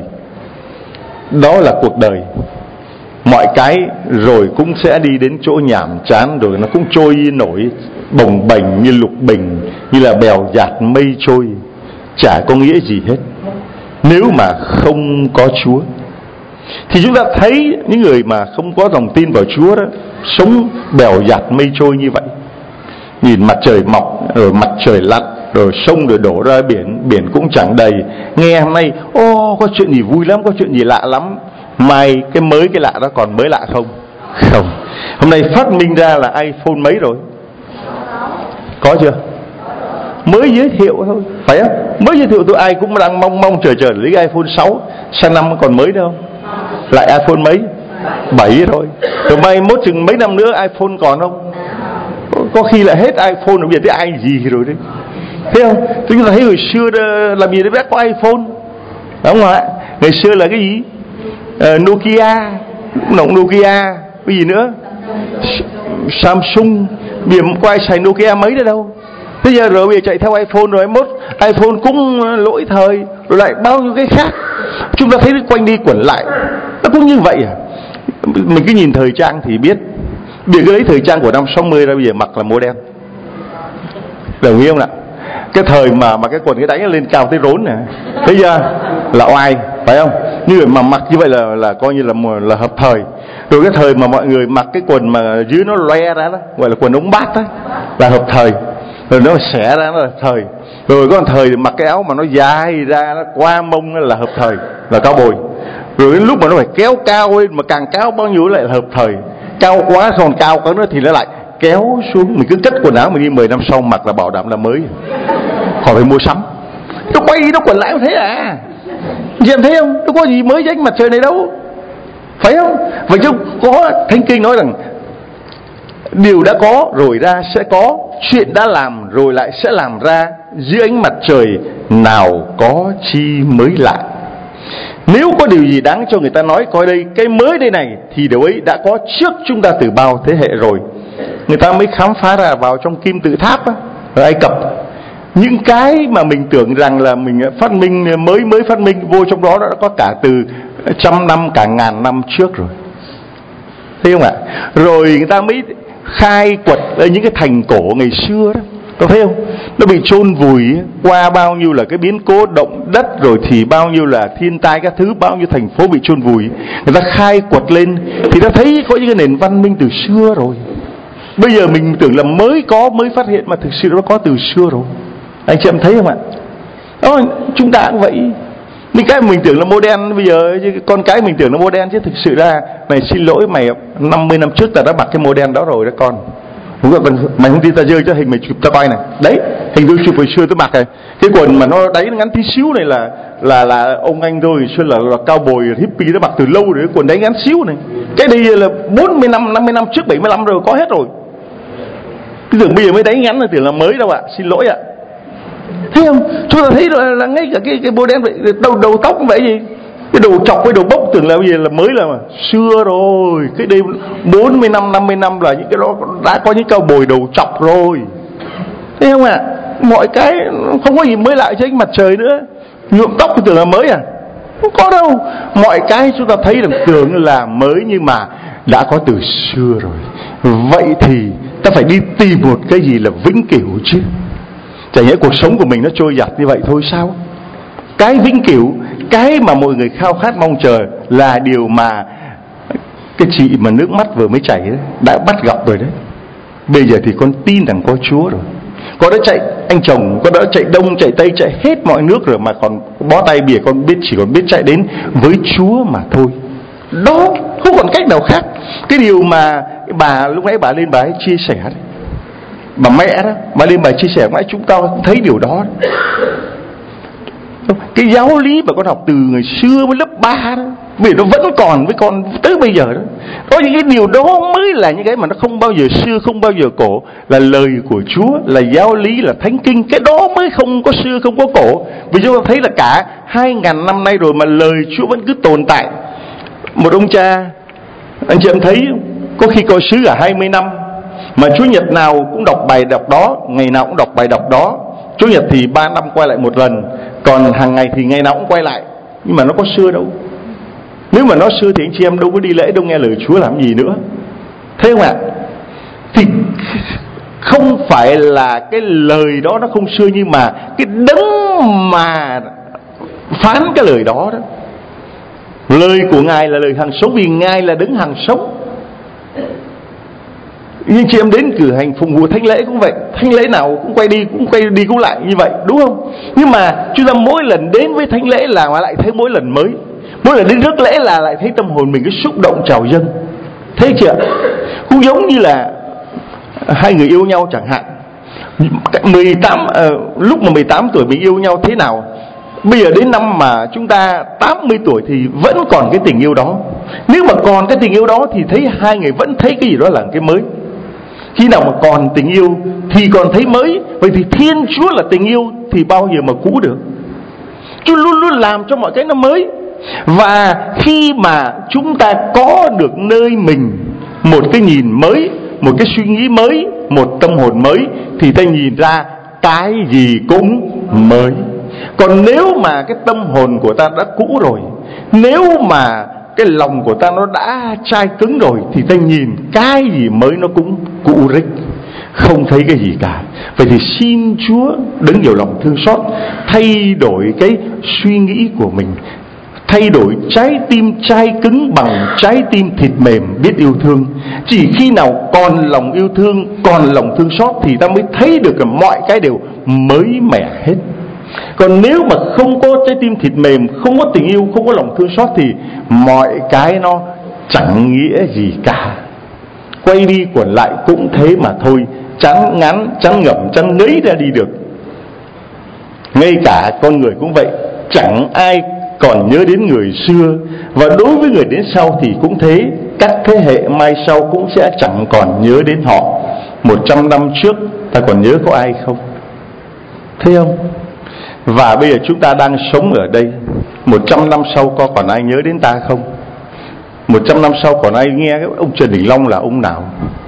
đó là cuộc đời. Mọi cái rồi cũng sẽ đi đến chỗ nhàm chán, rồi nó cũng trôi nổi bồng bềnh như lục bình, như là bèo dạt mây trôi, chả có nghĩa gì hết. Nếu mà không có Chúa thì chúng ta thấy những người mà không có lòng tin vào Chúa đó, sống bèo dạt mây trôi như vậy. Nhìn mặt trời mọc rồi mặt trời lặn, rồi sông rồi đổ ra biển, biển cũng chẳng đầy. Nghe hôm nay ô có chuyện gì vui lắm, có chuyện gì lạ lắm, mai cái mới cái lạ đó còn mới lạ không? Không. Hôm nay phát minh ra là iPhone mấy rồi? Có chưa? Mới giới thiệu thôi, phải không? Mới giới thiệu tôi ai cũng đang mong mong chờ chờ lấy iPhone sáu. Sang năm còn mới đâu? Lại iPhone mấy? bảy rồi. Rồi mai mốt chừng mấy năm nữa iPhone còn không? Có khi lại hết iPhone rồi, bây giờ tới ai gì rồi đấy. Thấy không? Chúng ta thấy hồi xưa làm gì đấy bé có iPhone, đúng không ạ? Ngày xưa là cái gì? Uh, Nokia, nọng Nokia, cái gì nữa? Samsung, bây giờ có ai xài Nokia mấy nữa đâu. Thế giờ rồi bây giờ chạy theo iPhone rồi, mốt iPhone cũng lỗi thời, rồi lại bao nhiêu cái khác. Chúng ta thấy quanh đi quẩn lại, nó cũng như vậy à. Mình cứ nhìn thời trang thì biết. Bây giờ cứ lấy thời trang của năm sáu mươi ra bây giờ mặc là màu đen, đồng ý không ạ? Cái thời mà mà cái quần cái đánh lên cao tới rốn nè, thấy chưa, là oai, phải không? Như mà mặc như vậy là là coi như là là hợp thời. Rồi cái thời mà mọi người mặc cái quần mà dưới nó loe ra đó, gọi là quần ống bát đó, là hợp thời. Rồi nó xẻ ra nó là hợp thời. Rồi có một thời mặc cái áo mà nó dài ra, nó qua mông là hợp thời, là cao bồi. Rồi đến lúc mà nó phải kéo cao lên, mà càng cao bao nhiêu lại là hợp thời. Cao quá còn cao có nữa thì nó lại kéo xuống. Mình cứ cất quần áo mình đi mười năm sau mặc là bảo đảm là mới, khỏi phải mua sắm. Nó quay nó quần lại thế à, chị em thấy không? Nó có gì mới trên mặt trời này đâu, phải không? Vậy chứ có Thánh Kinh nói rằng điều đã có rồi ra sẽ có, chuyện đã làm rồi lại sẽ làm ra, dưới ánh mặt trời nào có chi mới lạ. Nếu có điều gì đáng cho người ta nói coi đây cái mới đây này, thì điều ấy đã có trước chúng ta từ bao thế hệ rồi. Người ta mới khám phá ra vào trong kim tự tháp á, ở Ai Cập, những cái mà mình tưởng rằng là mình phát minh mới mới phát minh vô trong đó, nó đã có cả từ trăm năm, cả ngàn năm trước rồi, thấy không ạ? Rồi người ta mới khai quật ở những cái thành cổ ngày xưa đó, có thấy không? Nó bị chôn vùi qua bao nhiêu là cái biến cố động đất, rồi thì bao nhiêu là thiên tai các thứ, bao nhiêu thành phố bị chôn vùi. Người ta khai quật lên thì ta thấy có những cái nền văn minh từ xưa rồi. Bây giờ mình tưởng là mới có, mới phát hiện, mà thực sự nó có từ xưa rồi. Anh chị em thấy không ạ? Đó, chúng ta cũng vậy. Những cái mình tưởng là modern bây giờ, con cái mình tưởng là modern, chứ thực sự ra này, xin lỗi mày, năm mươi năm trước ta đã mặc cái modern đó rồi đó con. Mày không tin ta dơi cho hình mày chụp ta coi này. Đấy, hình tôi chụp hồi xưa tôi mặc này. Cái quần mà nó đáy nó ngắn tí xíu này là là là ông anh tôi xưa là, là cao bồi hippie, nó mặc từ lâu rồi. Cái quần đáy ngắn xíu này, cái đây là bốn mươi năm, năm mươi năm trước, bảy mươi năm rồi, có hết rồi. Cái tưởng bây giờ mới đáy ngắn là tưởng là mới đâu ạ. Xin lỗi ạ. Thấy không? Chúng ta thấy là, là ngay cả cái cái modern vậy, đầu đầu tóc cũng vậy gì. Cái đầu chọc với đầu bốc tưởng là bây giờ là mới, là mà xưa rồi. Cái đây bốn mươi năm, năm mươi năm là những cái đó đã có những cao bồi đầu chọc rồi. Thấy không ạ? À? Mọi cái không có gì mới lại trên mặt trời nữa. Nhuộm tóc thì tưởng là mới à? Không có đâu. Mọi cái chúng ta thấy là tưởng là mới, nhưng mà đã có từ xưa rồi. Vậy thì ta phải đi tìm một cái gì là vĩnh cửu chứ. Chả nhẽ cuộc sống của mình nó trôi dạt như vậy thôi sao? Cái vĩnh cửu, cái mà mọi người khao khát mong chờ là điều mà cái chị mà nước mắt vừa mới chảy đấy, đã bắt gặp rồi đấy. Bây giờ thì con tin rằng có Chúa rồi. Con đã chạy, anh chồng con đã chạy đông chạy tây chạy hết mọi nước rồi, mà còn bó tay bìa con biết, chỉ còn biết chạy đến với Chúa mà thôi. Đó, không còn cách nào khác. Cái điều mà bà lúc nãy bà lên bà ấy chia sẻ đấy, bà mẹ đó, bà lên bà chia sẻ mãi, chúng ta cũng thấy điều đó. Cái giáo lý mà con học từ ngày xưa với lớp ba đó, vì nó vẫn còn với con tới bây giờ đó. Có những cái điều đó mới là những cái mà nó không bao giờ xưa, không bao giờ cổ, là lời của Chúa, là giáo lý, là thánh kinh. Cái đó mới không có xưa, không có cổ. Vì chúng ta thấy là cả hai ngàn năm nay rồi mà lời Chúa vẫn cứ tồn tại. Một ông cha, anh chị em thấy có khi coi sứ cả hai mươi năm, mà Chủ nhật nào cũng đọc bài đọc đó, ngày nào cũng đọc bài đọc đó. Chủ nhật thì ba năm quay lại một lần, còn hàng ngày thì ngày nào cũng quay lại. Nhưng mà nó có xưa đâu. Nếu mà nó xưa thì anh chị em đâu có đi lễ, đâu nghe lời Chúa làm gì nữa. Thấy không ạ? Thì không phải là cái lời đó nó không xưa, nhưng mà cái đấng mà phán cái lời đó đó, lời của Ngài là lời hằng sống, vì Ngài là đấng hằng sống. Nhưng chị em đến cử hành phục vụ thánh lễ cũng vậy, thánh lễ nào cũng quay đi cũng quay đi cũng lại như vậy, đúng không? Nhưng mà chúng ta mỗi lần đến với thánh lễ là lại thấy mỗi lần mới, mỗi lần đến rước lễ là lại thấy tâm hồn mình cái xúc động trào dâng. Thế chưa? Cũng giống như là hai người yêu nhau chẳng hạn, mười tám uh, lúc mà mười tám tuổi mình yêu nhau thế nào, bây giờ đến năm mà chúng ta tám mươi tuổi thì vẫn còn cái tình yêu đó. Nếu mà còn cái tình yêu đó thì thấy hai người vẫn thấy cái gì đó là cái mới. Khi nào mà còn tình yêu thì còn thấy mới. Vậy thì Thiên Chúa là tình yêu thì bao giờ mà cũ được. Chúa luôn luôn làm cho mọi cái nó mới. Và khi mà chúng ta có được nơi mình một cái nhìn mới, một cái suy nghĩ mới, một tâm hồn mới, thì ta nhìn ra cái gì cũng mới. Còn nếu mà cái tâm hồn của ta đã cũ rồi, nếu mà cái lòng của ta nó đã chai cứng rồi, thì ta nhìn cái gì mới nó cũng cũ rích. không thấy cái gì cả. Vậy thì xin Chúa đấng nhiều lòng thương xót thay đổi cái suy nghĩ của mình, thay đổi trái tim chai cứng bằng trái tim thịt mềm biết yêu thương. Chỉ khi nào còn lòng yêu thương, còn lòng thương xót thì ta mới thấy được là mọi cái đều mới mẻ hết. Còn nếu mà không có trái tim thịt mềm, không có tình yêu, không có lòng thương xót thì mọi cái nó chẳng nghĩa gì cả. Quay đi quẩn lại cũng thế mà thôi, chán ngán, chán ngẩm, chán ngấy ra đi được. Ngay cả con người cũng vậy, chẳng ai còn nhớ đến người xưa. Và đối với người đến sau thì cũng thế, các thế hệ mai sau cũng sẽ chẳng còn nhớ đến họ. Một trăm năm trước ta còn nhớ có ai không? Thấy không? Và bây giờ chúng ta đang sống ở đây, một trăm năm sau có còn ai nhớ đến ta không? Một trăm năm sau còn ai nghe cái ông Trần Đình Long là ông nào?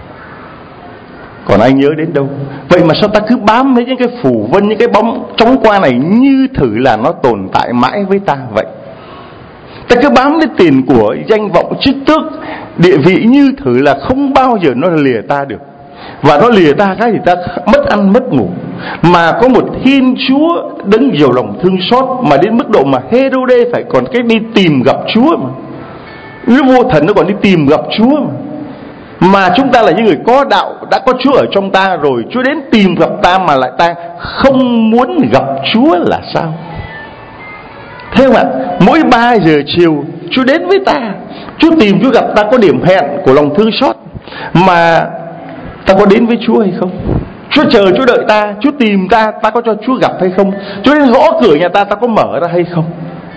Còn ai nhớ đến đâu? Vậy mà sao ta cứ bám lấy những cái phù vân, những cái bóng chóng qua này như thử là nó tồn tại mãi với ta vậy? Ta cứ bám lấy tiền của, danh vọng, chức tước, địa vị như thử là không bao giờ nó lìa ta được. Và nó lìa ta cái thì ta mất ăn mất ngủ. Mà có một Thiên Chúa đấng nhiều lòng thương xót mà đến mức độ mà Hê-rô-đê phải còn cái đi tìm gặp Chúa mà. Nếu vô thần nó còn đi tìm gặp Chúa mà. Mà chúng ta là những người có đạo, đã có Chúa ở trong ta rồi, Chúa đến tìm gặp ta mà lại ta không muốn gặp Chúa là sao? Thế không ạ? Mỗi ba giờ chiều Chúa đến với ta, Chúa tìm, Chúa gặp ta, có điểm hẹn của lòng thương xót. Mà ta có đến với Chúa hay không? Chúa chờ, Chúa đợi ta, Chúa tìm ta, ta có cho Chúa gặp hay không? Chúa đến gõ cửa nhà ta, ta có mở ra hay không?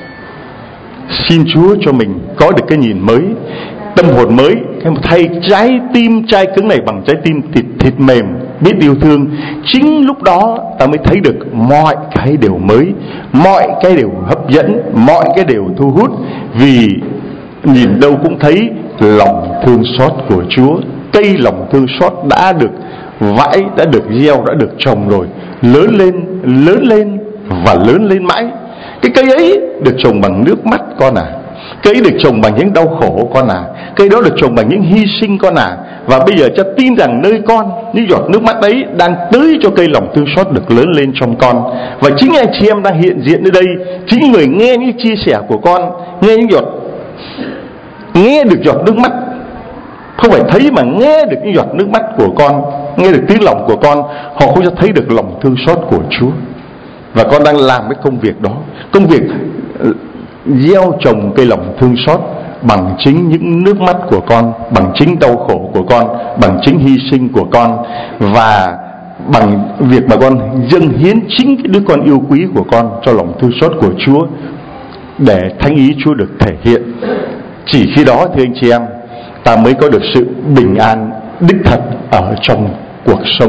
Xin Chúa cho mình có được cái nhìn mới, tâm hồn mới, thay trái tim chai cứng này bằng trái tim thịt thịt mềm biết yêu thương. Chính lúc đó ta mới thấy được mọi cái đều mới, mọi cái đều hấp dẫn, mọi cái đều thu hút. Vì nhìn đâu cũng thấy lòng thương xót của Chúa. Cây lòng thương xót đã được vãi, đã được gieo, đã được trồng rồi, lớn lên, lớn lên và lớn lên mãi. Cái cây ấy được trồng bằng nước mắt con à, cây ấy được trồng bằng những đau khổ con à, cây đó được trồng bằng những hy sinh con à. Và bây giờ cho tin rằng nơi con, những giọt nước mắt ấy đang tưới cho cây lòng thương xót được lớn lên trong con. Và chính anh chị em đang hiện diện ở đây, chính người nghe những chia sẻ của con, nghe những giọt, nghe được giọt nước mắt, không phải thấy mà nghe được những giọt nước mắt của con, nghe được tiếng lòng của con, họ không cho thấy được lòng thương xót của Chúa. Và con đang làm cái công việc đó, công việc gieo trồng cây lòng thương xót bằng chính những nước mắt của con, bằng chính đau khổ của con, bằng chính hy sinh của con, và bằng việc mà con dâng hiến chính cái đứa con yêu quý của con cho lòng thương xót của Chúa, để thánh ý Chúa được thể hiện. Chỉ khi đó thưa anh chị em, ta mới có được sự bình an đích thật ở trong cuộc sống.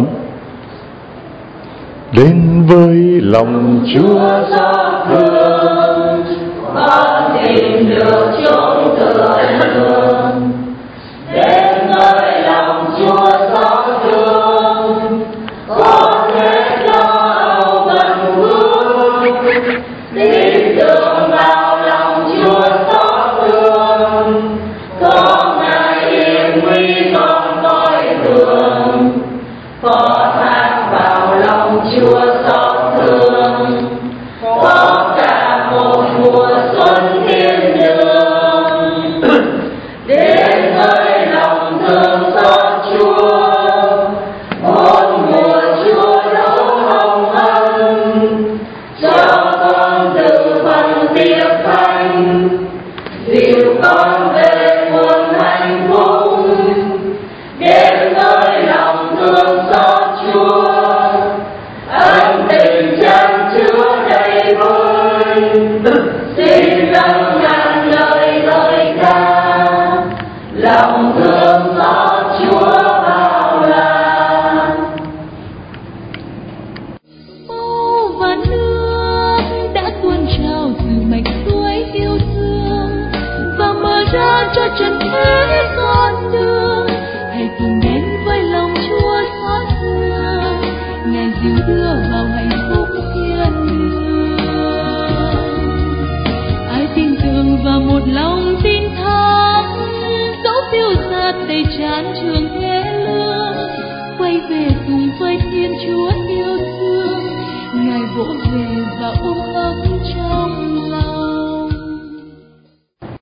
Đến với lòng Chúa xót thương, con tìm được chốn tựa nương. Đến với lòng Chúa xót thương, con hết lo âu bận vương. Tin tưởng vào lòng Chúa xót thương, có Ngài hiểm nguy con coi thường. Phó thác vào lòng Chúa xót thương, có cả một mùa xuân thiên đường. Đến với lòng thương xót Chúa, một mùa Chúa đổ hồng ân, cho con từ phần tiếp thanh, dìu con về nguồn hạnh phúc. Đến với lòng thương xót Chúa, ân tình chan chứa đầy vơi. Xin dâng ngàn lời lời ca, lòng thương xót Chúa bao la. Máu và nước đã tuôn trào từ mạch suối yêu thương và mở ra cho trần thế con đường. Hãy cùng đến với lòng Chúa xót thương, Ngài dìu đưa vào hạnh phúc thiên đường. Ai tin tưởng vào một lòng tin thắng, dẫu phiêu dạt đầy chán trường thế lương, quay hãy về cùng với Thiên Chúa yêu thương, Ngài vỗ về và ôm ấp trong lòng.